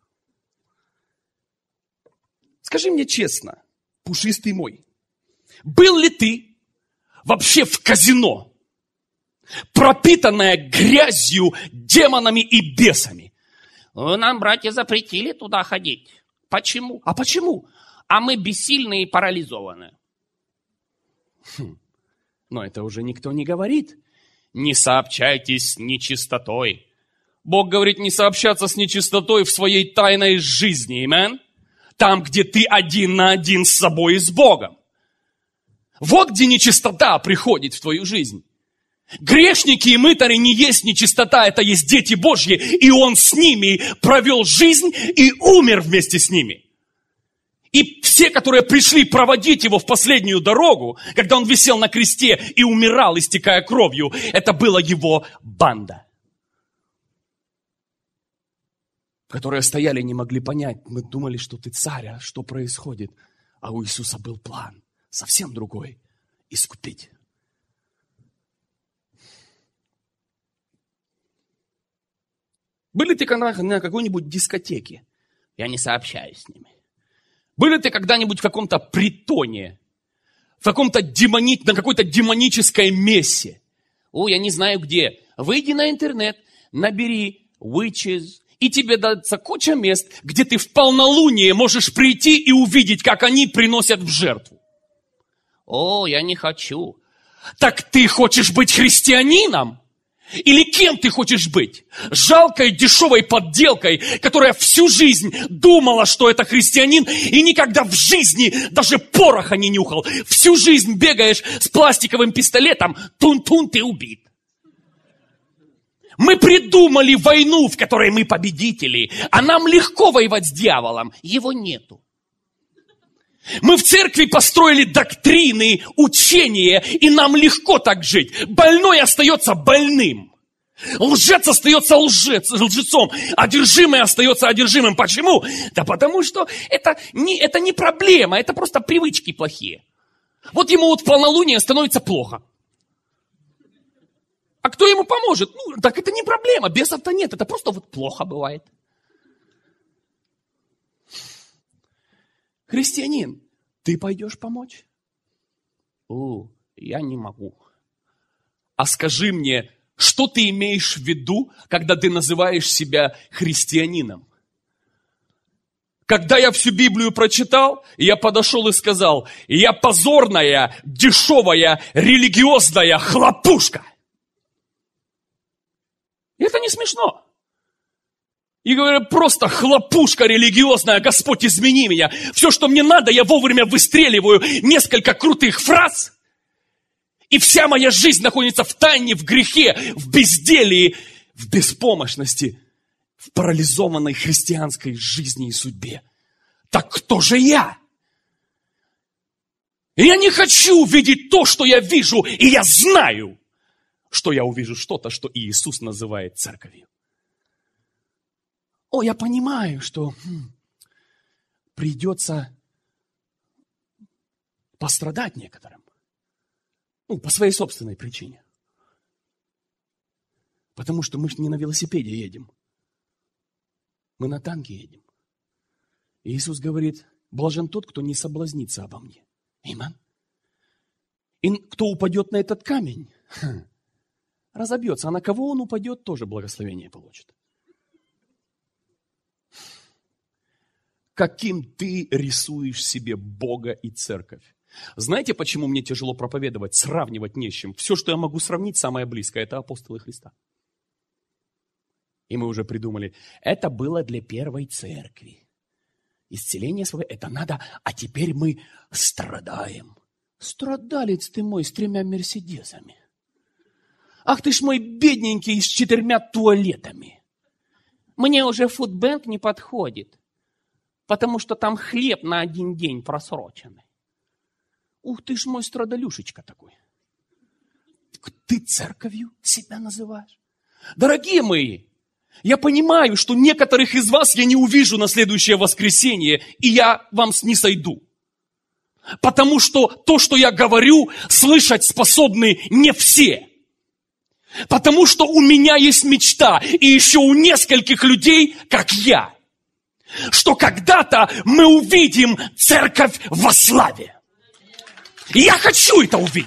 Скажи мне честно, пушистый мой, был ли ты вообще в казино, пропитанное грязью, демонами и бесами? Нам братья запретили туда ходить. Почему? А почему? А мы бессильны и парализованы. Хм. Но это уже никто не говорит. Не сообщайтесь с нечистотой. Бог говорит не сообщаться с нечистотой в своей тайной жизни. Амен? Там, где ты один на один с собой и с Богом. Вот где нечистота приходит в твою жизнь. Грешники и мытари не есть нечистота, это есть дети Божьи, и Он с ними провел жизнь и умер вместе с ними. И все, которые пришли проводить Его в последнюю дорогу, когда Он висел на кресте и умирал, истекая кровью, это была Его банда. Которые стояли и не могли понять. Мы думали, что ты царь, а что происходит? А у Иисуса был план, совсем другой, искупить. Были ты когда на какой-нибудь дискотеке? Я не сообщаюсь с ними. Были ты когда-нибудь в каком-то притоне? В каком-то демони... на какой-то демонической мессе? О, я не знаю где. Выйди на интернет, набери witches, и тебе дается куча мест, где ты в полнолуние можешь прийти и увидеть, как они приносят в жертву. О, я не хочу. Так ты хочешь быть христианином? Или кем ты хочешь быть? Жалкой, дешевой подделкой, которая всю жизнь думала, что это христианин, и никогда в жизни даже пороха не нюхал. Всю жизнь бегаешь с пластиковым пистолетом, тун-тун, ты убит. Мы придумали войну, в которой мы победители, а нам легко воевать с дьяволом. Его нету. Мы в церкви построили доктрины, учения, и нам легко так жить. Больной остается больным. Лжец остается лжец, лжецом. Одержимый остается одержимым. Почему? Да потому что это не, это не проблема, это просто привычки плохие. Вот ему вот в полнолуние становится плохо. А кто ему поможет? Ну, так это не проблема, бесов-то нет, это просто вот плохо бывает. Христианин, ты пойдешь помочь? О, я не могу. А скажи мне, что ты имеешь в виду, когда ты называешь себя христианином? Когда я всю Библию прочитал, я подошел и сказал, я позорная, дешевая, религиозная хлопушка. Это не смешно. И говорю, просто хлопушка религиозная, Господь, измени меня. Все, что мне надо, я вовремя выстреливаю несколько крутых фраз. И вся моя жизнь находится в тайне, в грехе, в безделии, в беспомощности, в парализованной христианской жизни и судьбе. Так кто же я? И я не хочу видеть то, что я вижу, и я знаю, что я увижу что-то, что Иисус называет церковью. О, я понимаю, что хм, придется пострадать некоторым. Ну, по своей собственной причине. Потому что мы же не на велосипеде едем. Мы на танке едем. И Иисус говорит, блажен тот, кто не соблазнится обо мне. Аминь. И кто упадет на этот камень, разобьется, а на кого он упадет, тоже благословение получит. Каким ты рисуешь себе Бога и церковь? Знаете, почему мне тяжело проповедовать, сравнивать не с чем? Все, что я могу сравнить, самое близкое, это апостолы Христа. И мы уже придумали, это было для первой церкви. Исцеление свое, это надо, а теперь мы страдаем. Страдалец ты мой с тремя мерседесами. Ах ты ж мой бедненький с четырьмя туалетами. Мне уже фудбэнк не подходит, потому что там хлеб на один день просроченный. Ух ты ж мой страдалюшечка такой. Ты церковью себя называешь? Дорогие мои, я понимаю, что некоторых из вас я не увижу на следующее воскресенье, и я вам не сойду. Потому что то, что я говорю, слышать способны не все. Потому что у меня есть мечта, и еще у нескольких людей, как я, что когда-то мы увидим церковь во славе. И я хочу это увидеть.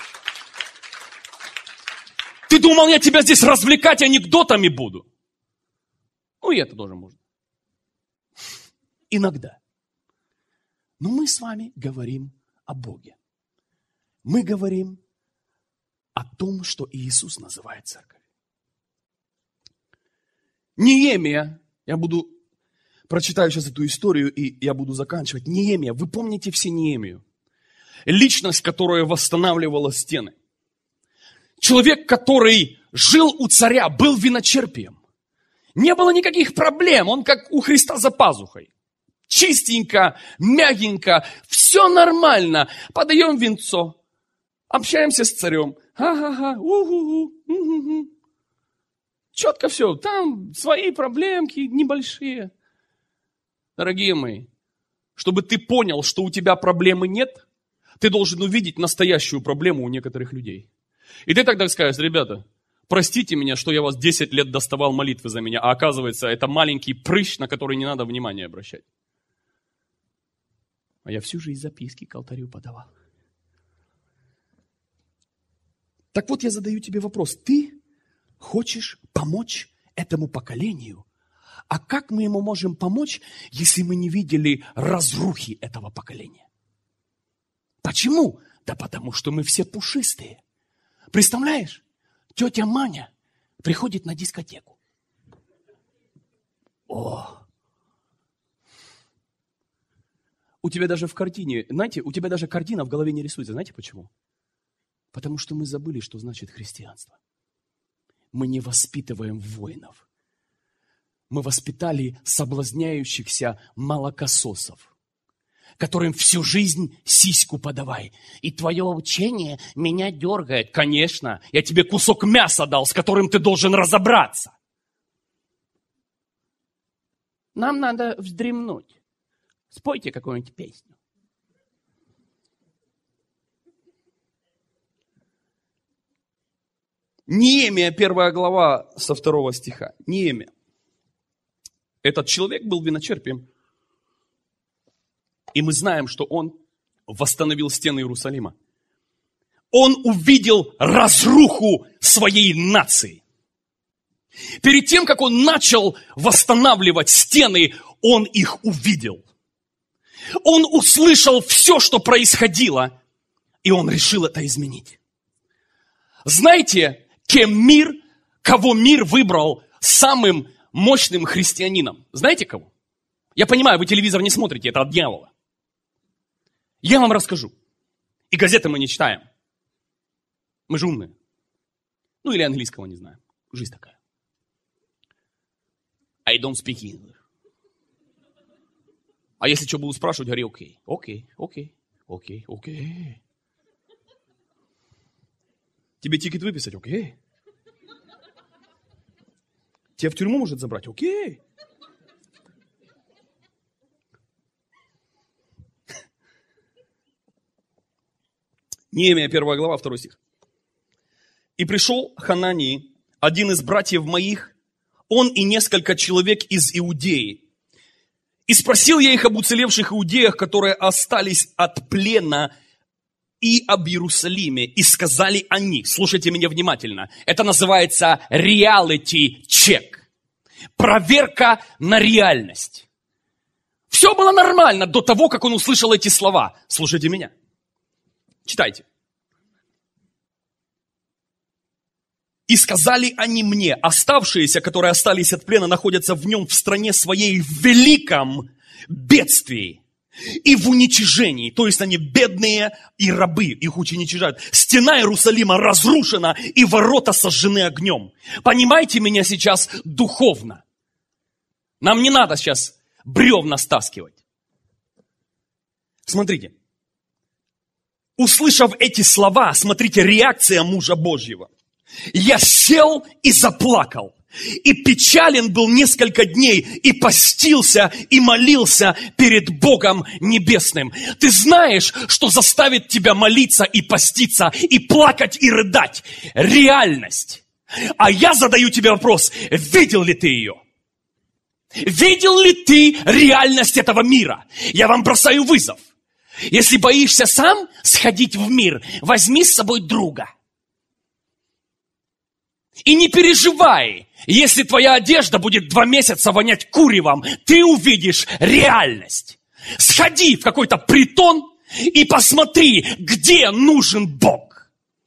Ты думал, я тебя здесь развлекать анекдотами буду? Ну, и это тоже можно. Иногда. Но мы с вами говорим о Боге. Мы говорим о том, что Иисус называет церковь. Неемия, я буду, прочитаю сейчас эту историю, и я буду заканчивать. Неемия, вы помните все Неемию? Личность, которая восстанавливала стены. Человек, который жил у царя, был виночерпием. Не было никаких проблем, он как у Христа за пазухой. Чистенько, мягенько, все нормально. Подаем винцо, общаемся с царем. Ха-ха-ха, у-ху-ху, у-ху-ху. Четко все, там свои проблемки небольшие. Дорогие мои, чтобы ты понял, что у тебя проблемы нет, ты должен увидеть настоящую проблему у некоторых людей. И ты тогда скажешь, ребята, простите меня, что я вас десять лет доставал молитвы за меня, а оказывается, это маленький прыщ, на который не надо внимания обращать. А я всю жизнь записки к алтарю подавал. Так вот, я задаю тебе вопрос. Ты хочешь помочь этому поколению? А как мы ему можем помочь, если мы не видели разрухи этого поколения? Почему? Да потому что мы все пушистые. Представляешь? Тетя Маня приходит на дискотеку. О! У тебя даже в картине, знаете, у тебя даже картина в голове не рисуется. Знаете почему? Потому что мы забыли, что значит христианство. Мы не воспитываем воинов. Мы воспитали соблазняющихся молокососов, которым всю жизнь сиську подавай. И твое учение меня дергает. Конечно, я тебе кусок мяса дал, с которым ты должен разобраться. Нам надо вздремнуть. Спойте какую-нибудь песню. Неемия, первая глава, со второго стиха. Неемия. Этот человек был виночерпием. И мы знаем, что он восстановил стены Иерусалима. Он увидел разруху своей нации. Перед тем, как он начал восстанавливать стены, он их увидел. Он услышал все, что происходило, и он решил это изменить. Знаете, кем мир, кого мир выбрал самым мощным христианином? Знаете кого? Я понимаю, вы телевизор не смотрите, это от дьявола. Я вам расскажу. И газеты мы не читаем. Мы же умные. Ну или английского не знаем. Жизнь такая. I don't speak English. А если что буду спрашивать, говори окей. Окей, окей, окей, окей. Тебе тикет выписать? Окей. Тебя в тюрьму может забрать? Окей. Неемия, первая глава, второй стих. «И пришел Ханании, один из братьев моих, он и несколько человек из Иудеи. И спросил я их об уцелевших иудеях, которые остались от плена и об Иерусалиме, и сказали они, слушайте меня внимательно, это называется реалити-чек, проверка на реальность. Все было нормально до того, как он услышал эти слова. Слушайте меня. Читайте. И сказали они мне, оставшиеся, которые остались от плена, находятся в нем в стране своей в великом бедствии и в уничижении. То есть они бедные и рабы, их уничижают. Стена Иерусалима разрушена и ворота сожжены огнем. Понимаете меня сейчас духовно? Нам не надо сейчас бревна стаскивать. Смотрите. Услышав эти слова, смотрите, реакция мужа Божьего. Я сел и заплакал, и печален был несколько дней, и постился, и молился перед Богом Небесным. Ты знаешь, что заставит тебя молиться и поститься, и плакать, и рыдать? Реальность. А я задаю тебе вопрос, видел ли ты ее? Видел ли ты реальность этого мира? Я вам бросаю вызов. Если боишься сам сходить в мир, возьми с собой друга. И не переживай, если твоя одежда будет два месяца вонять куревом, ты увидишь реальность. Сходи в какой-то притон и посмотри, где нужен Бог.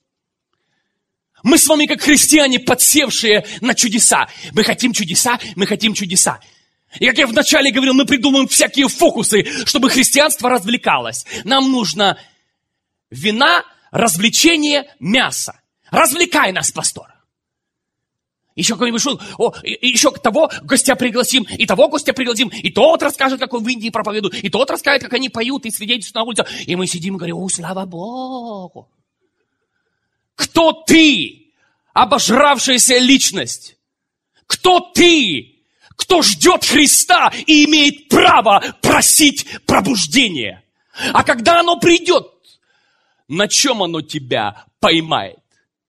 Мы с вами, как христиане, подсевшие на чудеса. Мы хотим чудеса, мы хотим чудеса. И как я вначале говорил, мы придумываем всякие фокусы, чтобы христианство развлекалось. Нам нужно вина, развлечение, мясо. Развлекай нас, пастор. Еще какой-нибудь шут, о, и еще того гостя пригласим, и того гостя пригласим, и тот расскажет, как он в Индии проповедует, и тот расскажет, как они поют и свидетельствуют на улице. И мы сидим и говорим, о, слава Богу. Кто ты, обожравшаяся личность? Кто ты, кто ждет Христа и имеет право просить пробуждения? А когда оно придет, на чем оно тебя поймает?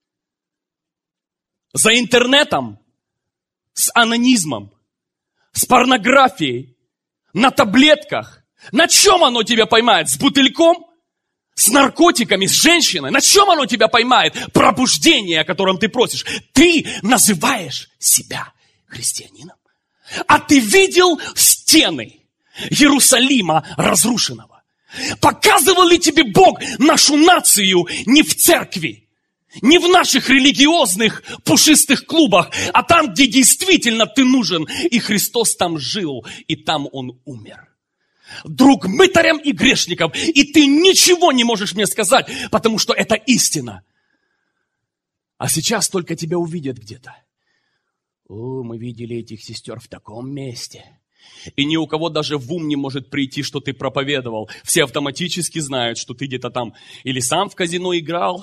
За интернетом, с анонизмом, с порнографией, на таблетках. На чем оно тебя поймает? С бутыльком? С наркотиками? С женщиной? На чем оно тебя поймает? Пробуждение, о котором ты просишь. Ты называешь себя христианином. А ты видел стены Иерусалима разрушенного? Показывал ли тебе Бог нашу нацию не в церкви? Не в наших религиозных пушистых клубах, а там, где действительно ты нужен. И Христос там жил, и там Он умер. Друг мытарям и грешникам. И ты ничего не можешь мне сказать, потому что это истина. А сейчас только тебя увидят где-то. О, мы видели этих сестер в таком месте. И ни у кого даже в ум не может прийти, что ты проповедовал. Все автоматически знают, что ты где-то там или сам в казино играл.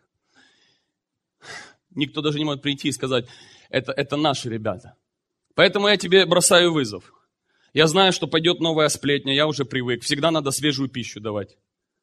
Никто даже не может прийти и сказать, это, это наши ребята. Поэтому я тебе бросаю вызов. Я знаю, что пойдет новая сплетня, я уже привык. Всегда надо свежую пищу давать.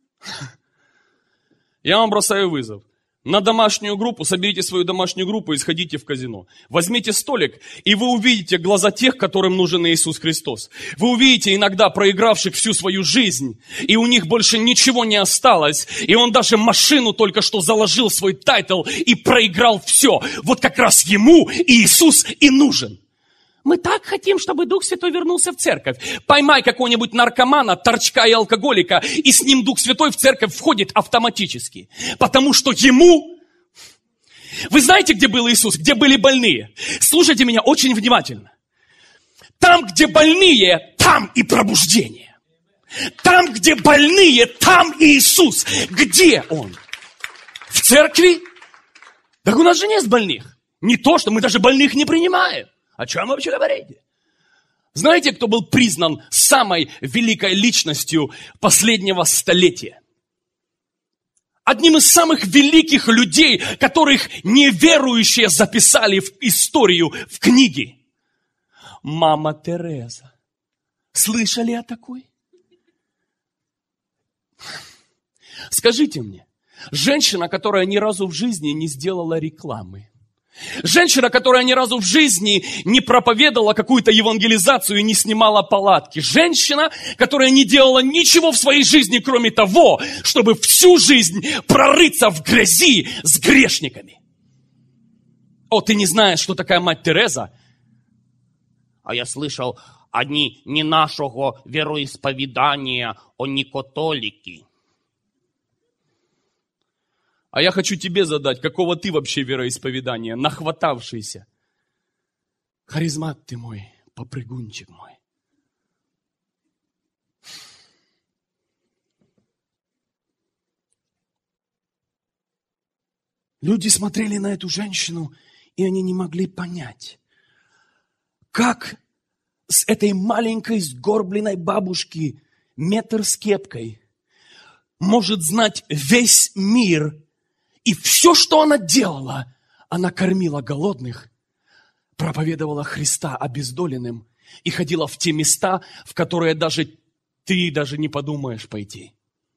Я вам бросаю вызов. На домашнюю группу, соберите свою домашнюю группу и сходите в казино. Возьмите столик, и вы увидите глаза тех, которым нужен Иисус Христос. Вы увидите иногда проигравших всю свою жизнь, и у них больше ничего не осталось. И он даже машину только что заложил свой тайтл и проиграл все. Вот как раз ему Иисус и нужен. Мы так хотим, чтобы Дух Святой вернулся в церковь. Поймай какого-нибудь наркомана, торчка и алкоголика, и с ним Дух Святой в церковь входит автоматически. Потому что ему... Вы знаете, где был Иисус? Где были больные? Слушайте меня очень внимательно. Там, где больные, там и пробуждение. Там, где больные, там Иисус. Где Он? В церкви? Так у нас же нет больных. Не то, что мы даже больных не принимаем. О чем вы вообще говорите? Знаете, кто был признан самой великой личностью последнего столетия? Одним из самых великих людей, которых неверующие записали в историю, в книги. Мама Тереза. Слышали о такой? Скажите мне, женщина, которая ни разу в жизни не сделала рекламы, Женщина, которая ни разу в жизни не проповедовала какую-то евангелизацию и не снимала палатки. Женщина, которая не делала ничего в своей жизни, кроме того, чтобы всю жизнь прорыться в грязи с грешниками. О, ты не знаешь, что такая мать Тереза? А я слышал, они не нашего вероисповедания, они католики. А я хочу тебе задать, какого ты вообще вероисповедания, нахватавшийся? Харизмат ты мой, попрыгунчик мой. Люди смотрели на эту женщину, и они не могли понять, как с этой маленькой сгорбленной бабушки, метр с кепкой, может знать весь мир. И все, что она делала, она кормила голодных, проповедовала Христа обездоленным и ходила в те места, в которые даже ты даже не подумаешь пойти.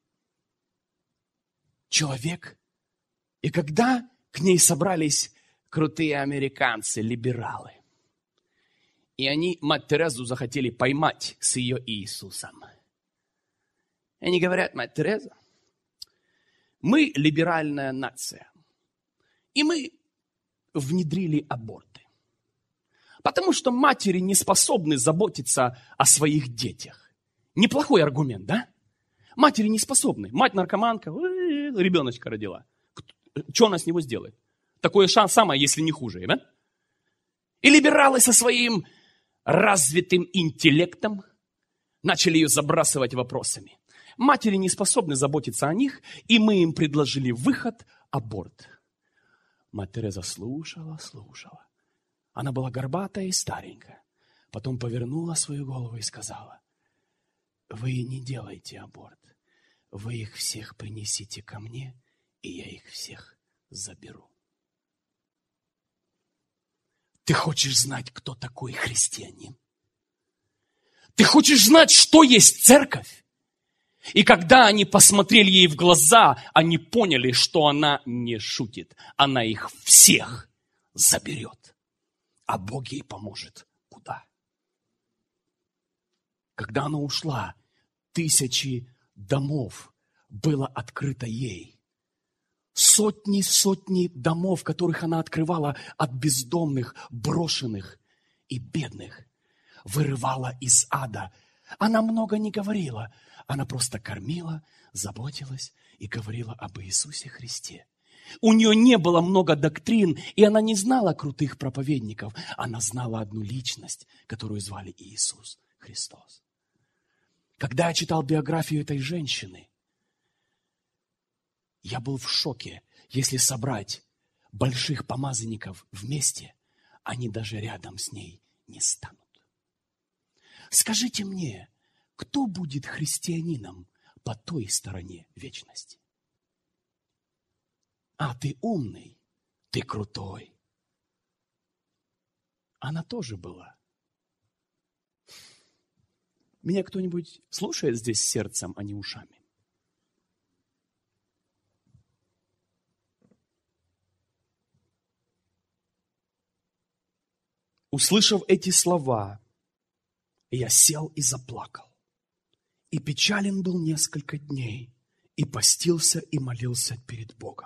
Человек. И когда к ней собрались крутые американцы, либералы, и они мать Терезу захотели поймать с ее Иисусом. И они говорят: мать Тереза, мы либеральная нация, и мы внедрили аборты, потому что матери не способны заботиться о своих детях. Неплохой аргумент, да? Матери не способны. Мать наркоманка, ребеночка родила. Что она с него сделает? Такое самое, если не хуже. Да? И либералы со своим развитым интеллектом начали ее забрасывать вопросами. Матери не способны заботиться о них, и мы им предложили выход – аборт. Мать Тереза слушала, слушала. Она была горбатая и старенькая. Потом повернула свою голову и сказала: вы не делайте аборт. Вы их всех принесите ко мне, и я их всех заберу. Ты хочешь знать, кто такой христианин? Ты хочешь знать, что есть церковь? И когда они посмотрели ей в глаза, они поняли, что она не шутит. Она их всех заберет. А Бог ей поможет куда? Когда она ушла, тысячи домов было открыто ей. Сотни, сотни домов, которых она открывала от бездомных, брошенных и бедных. Вырывала из ада. Она много не говорила. Она просто кормила, заботилась и говорила об Иисусе Христе. У нее не было много доктрин, и она не знала крутых проповедников. Она знала одну личность, которую звали Иисус Христос. Когда я читал биографию этой женщины, я был в шоке. Если собрать больших помазанников вместе, они даже рядом с ней не станут. Скажите мне, кто будет христианином по той стороне вечности? А, ты умный, ты крутой. Она тоже была. Меня кто-нибудь слушает здесь сердцем, а не ушами? Услышав эти слова, я сел и заплакал. И печален был несколько дней, и постился, и молился перед Богом.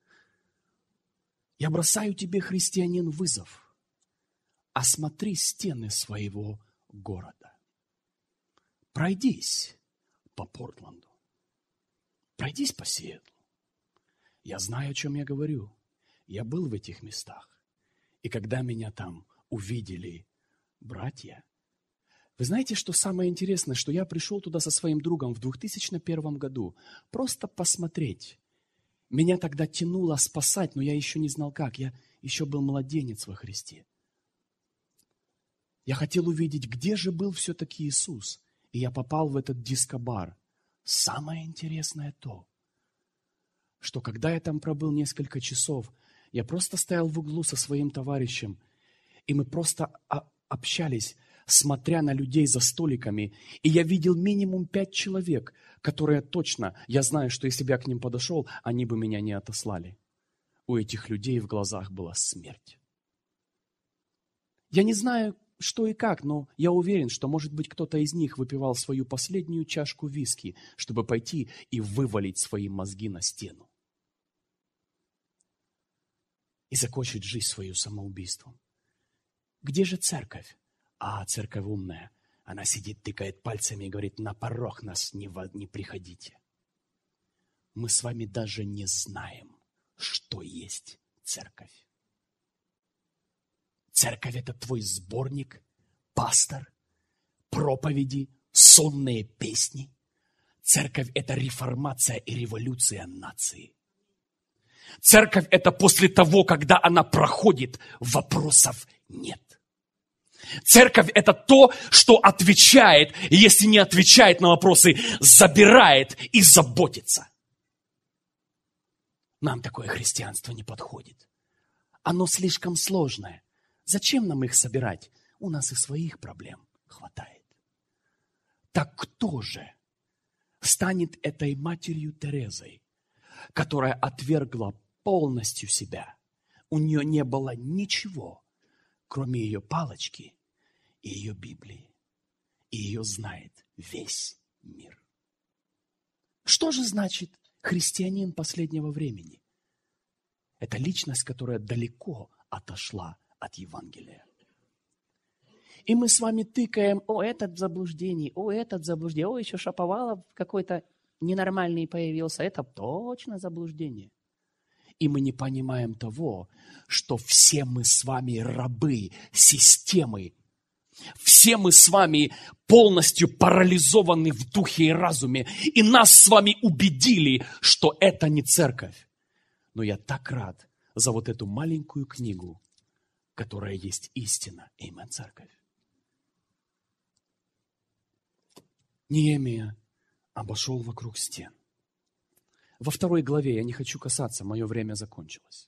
Я бросаю тебе, христианин, вызов. Осмотри стены своего города. Пройдись по Портленду. Пройдись по Сиэтлу. Я знаю, о чем я говорю. Я был в этих местах. И когда меня там увидели братья, вы знаете, что самое интересное, что я пришел туда со своим другом в две тысячи первом году, просто посмотреть. Меня тогда тянуло спасать, но я еще не знал как. Я еще был младенец во Христе. Я хотел увидеть, где же был все-таки Иисус. И я попал в этот дискобар. Самое интересное то, что когда я там пробыл несколько часов, я просто стоял в углу со своим товарищем, и мы просто общались, смотря на людей за столиками. И я видел минимум пять человек, которые точно, я знаю, что если бы я к ним подошел, они бы меня не отослали. У этих людей в глазах была смерть. Я не знаю, что и как, но я уверен, что, может быть, кто-то из них выпивал свою последнюю чашку виски, чтобы пойти и вывалить свои мозги на стену. И закончить жизнь свою самоубийством. Где же церковь? А, церковь умная. Она сидит, тыкает пальцами и говорит: на порог нас не, во, не приходите. Мы с вами даже не знаем, что есть церковь. Церковь – это твой сборник, пастор, проповеди, сонные песни. Церковь – это реформация и революция нации. Церковь – это после того, когда она проходит, вопросов нет. Церковь – это то, что отвечает, и если не отвечает на вопросы, забирает и заботится. Нам такое христианство не подходит. Оно слишком сложное. Зачем нам их собирать? У нас и своих проблем хватает. Так кто же станет этой матерью Терезой, которая отвергла полностью себя? У нее не было ничего, кроме ее палочки и ее Библии. И ее знает весь мир. Что же значит христианин последнего времени? Это личность, которая далеко отошла от Евангелия. И мы с вами тыкаем: о, этот в заблуждении, о, этот в заблуждении, о, еще Шаповалов какой-то ненормальный появился, это точно заблуждение. И мы не понимаем того, что все мы с вами рабы системы. Все мы с вами полностью парализованы в духе и разуме. И нас с вами убедили, что это не церковь. Но я так рад за вот эту маленькую книгу, которая есть истина. Аминь, церковь. Неемия обошел вокруг стен. Во второй главе, я не хочу касаться, мое время закончилось.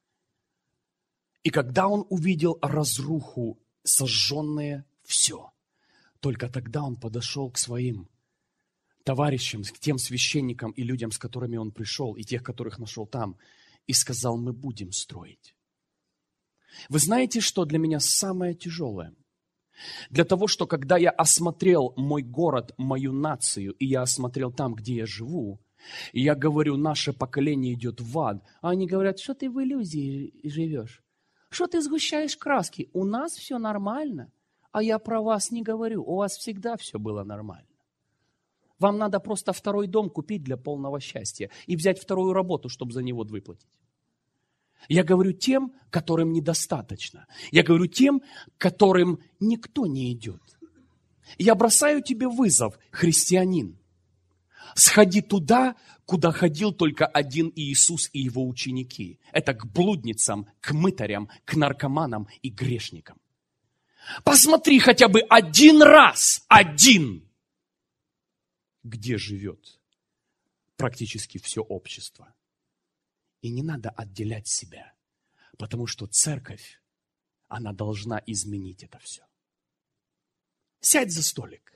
И когда он увидел разруху, сожженное все, только тогда он подошел к своим товарищам, к тем священникам и людям, с которыми он пришел, и тех, которых нашел там, и сказал: мы будем строить. Вы знаете, что для меня самое тяжелое? Для того, что когда я осмотрел мой город, мою нацию, и я осмотрел там, где я живу, и я говорю: наше поколение идет в ад, а они говорят: что ты в иллюзии живешь? Что ты сгущаешь краски? У нас все нормально, а я про вас не говорю, у вас всегда все было нормально. Вам надо просто второй дом купить для полного счастья и взять вторую работу, чтобы за него выплатить. Я говорю тем, которым недостаточно. Я говорю тем, которым никто не идет. Я бросаю тебе вызов, христианин. Сходи туда, куда ходил только один Иисус и его ученики. Это к блудницам, к мытарям, к наркоманам и грешникам. Посмотри хотя бы один раз, один, где живет практически все общество. И не надо отделять себя, потому что церковь, она должна изменить это все. Сядь за столик,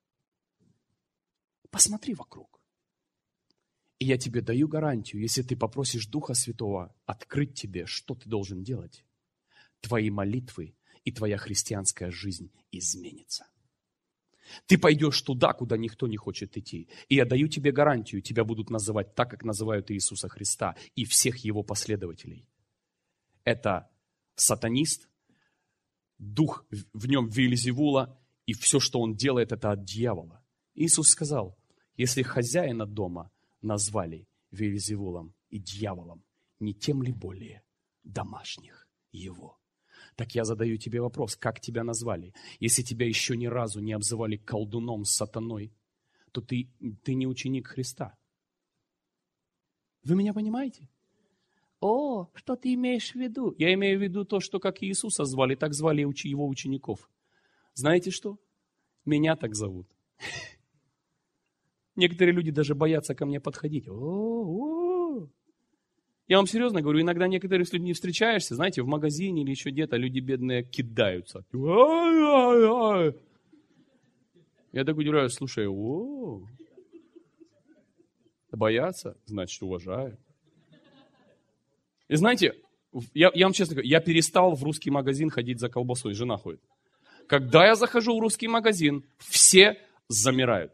посмотри вокруг. И я тебе даю гарантию, если ты попросишь Духа Святого открыть тебе, что ты должен делать, твои молитвы и твоя христианская жизнь изменится. Ты пойдешь туда, куда никто не хочет идти. И я даю тебе гарантию, тебя будут называть так, как называют Иисуса Христа и всех его последователей. Это сатанист, дух в нем Веельзевула, и все, что он делает, это от дьявола. Иисус сказал: если хозяина дома назвали Веельзевулом и дьяволом, не тем ли более домашних его? Так я задаю тебе вопрос: как тебя назвали? Если тебя еще ни разу не обзывали колдуном, сатаной, то ты, ты не ученик Христа. Вы меня понимаете? О, что ты имеешь в виду? Я имею в виду то, что как Иисуса звали, так звали его учеников. Знаете что? Меня так зовут. Некоторые люди даже боятся ко мне подходить. О-о-о. Я вам серьезно говорю, иногда некоторые с людьми встречаешься, знаете, в магазине или еще где-то, люди бедные кидаются. Я так удивляюсь, слушай, о, боятся, значит, уважают. И знаете, я, я вам честно говорю, я перестал в русский магазин ходить за колбасой, жена ходит. Когда я захожу в русский магазин, все замирают.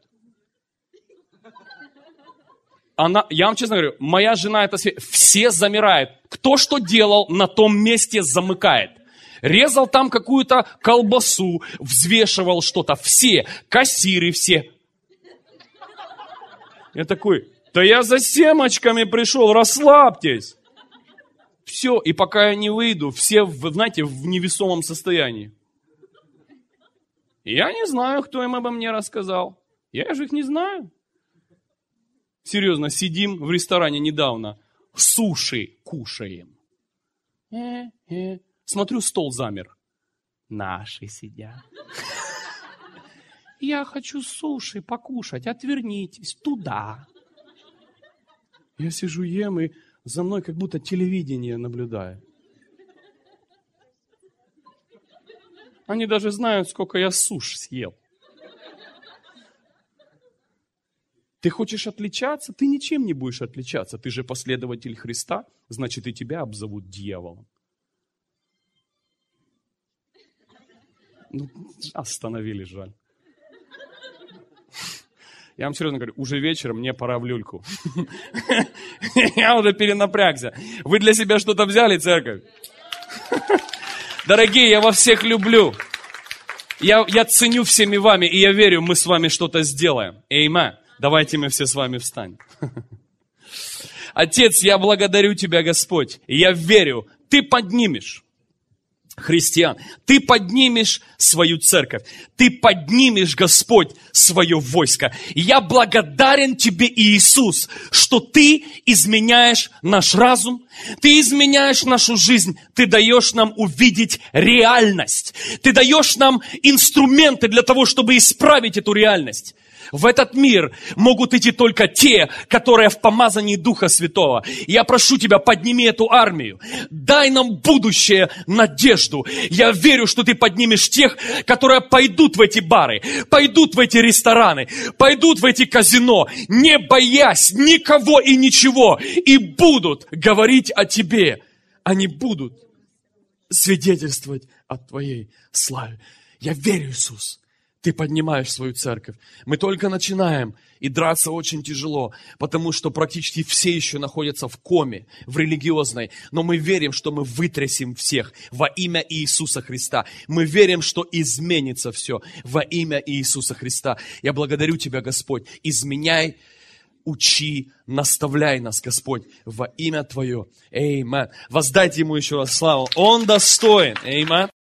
Она, я вам честно говорю, моя жена это все замирают. Кто что делал, на том месте замыкает. Резал там какую-то колбасу, взвешивал что-то. Все, кассиры все. Я такой, да я за семечками пришел, расслабьтесь. Все, и пока я не выйду, все, знаете, в невесомом состоянии. Я не знаю, кто им обо мне рассказал. Я же их не знаю. Серьезно, сидим в ресторане недавно, суши кушаем. Э, э. Смотрю, стол замер. Наши сидят. Я хочу суши покушать, отвернитесь туда. Я сижу, ем, и за мной как будто телевидение наблюдает. Они даже знают, сколько я суш съел. Ты хочешь отличаться? Ты ничем не будешь отличаться. Ты же последователь Христа, значит, и тебя обзовут дьяволом. Ну, остановили, жаль. Я вам серьезно говорю, уже вечером мне пора в люльку. Я уже перенапрягся. Вы для себя что-то взяли, церковь? Дорогие, я во всех люблю. Я, я ценю всеми вами, и я верю, мы с вами что-то сделаем. Эймен. Давайте мы все с вами встанем. Отец, я благодарю Тебя, Господь. И я верю, Ты поднимешь христиан. Ты поднимешь свою церковь. Ты поднимешь, Господь, свое войско. И я благодарен Тебе, Иисус, что Ты изменяешь наш разум, Ты изменяешь нашу жизнь, Ты даешь нам увидеть реальность. Ты даешь нам инструменты для того, чтобы исправить эту реальность. В этот мир могут идти только те, которые в помазании Духа Святого. Я прошу Тебя, подними эту армию. Дай нам будущее, надежду. Я верю, что Ты поднимешь тех, которые пойдут в эти бары, пойдут в эти рестораны, пойдут в эти казино, не боясь никого и ничего, и будут говорить о Тебе. Они будут свидетельствовать о Твоей славе. Я верю, Иисус. Ты поднимаешь свою церковь. Мы только начинаем, и драться очень тяжело, потому что практически все еще находятся в коме, в религиозной. Но мы верим, что мы вытрясем всех во имя Иисуса Христа. Мы верим, что изменится все во имя Иисуса Христа. Я благодарю Тебя, Господь. Изменяй, учи, наставляй нас, Господь, во имя Твое. Эймен. Воздайте Ему еще раз славу. Он достоин. Эймен.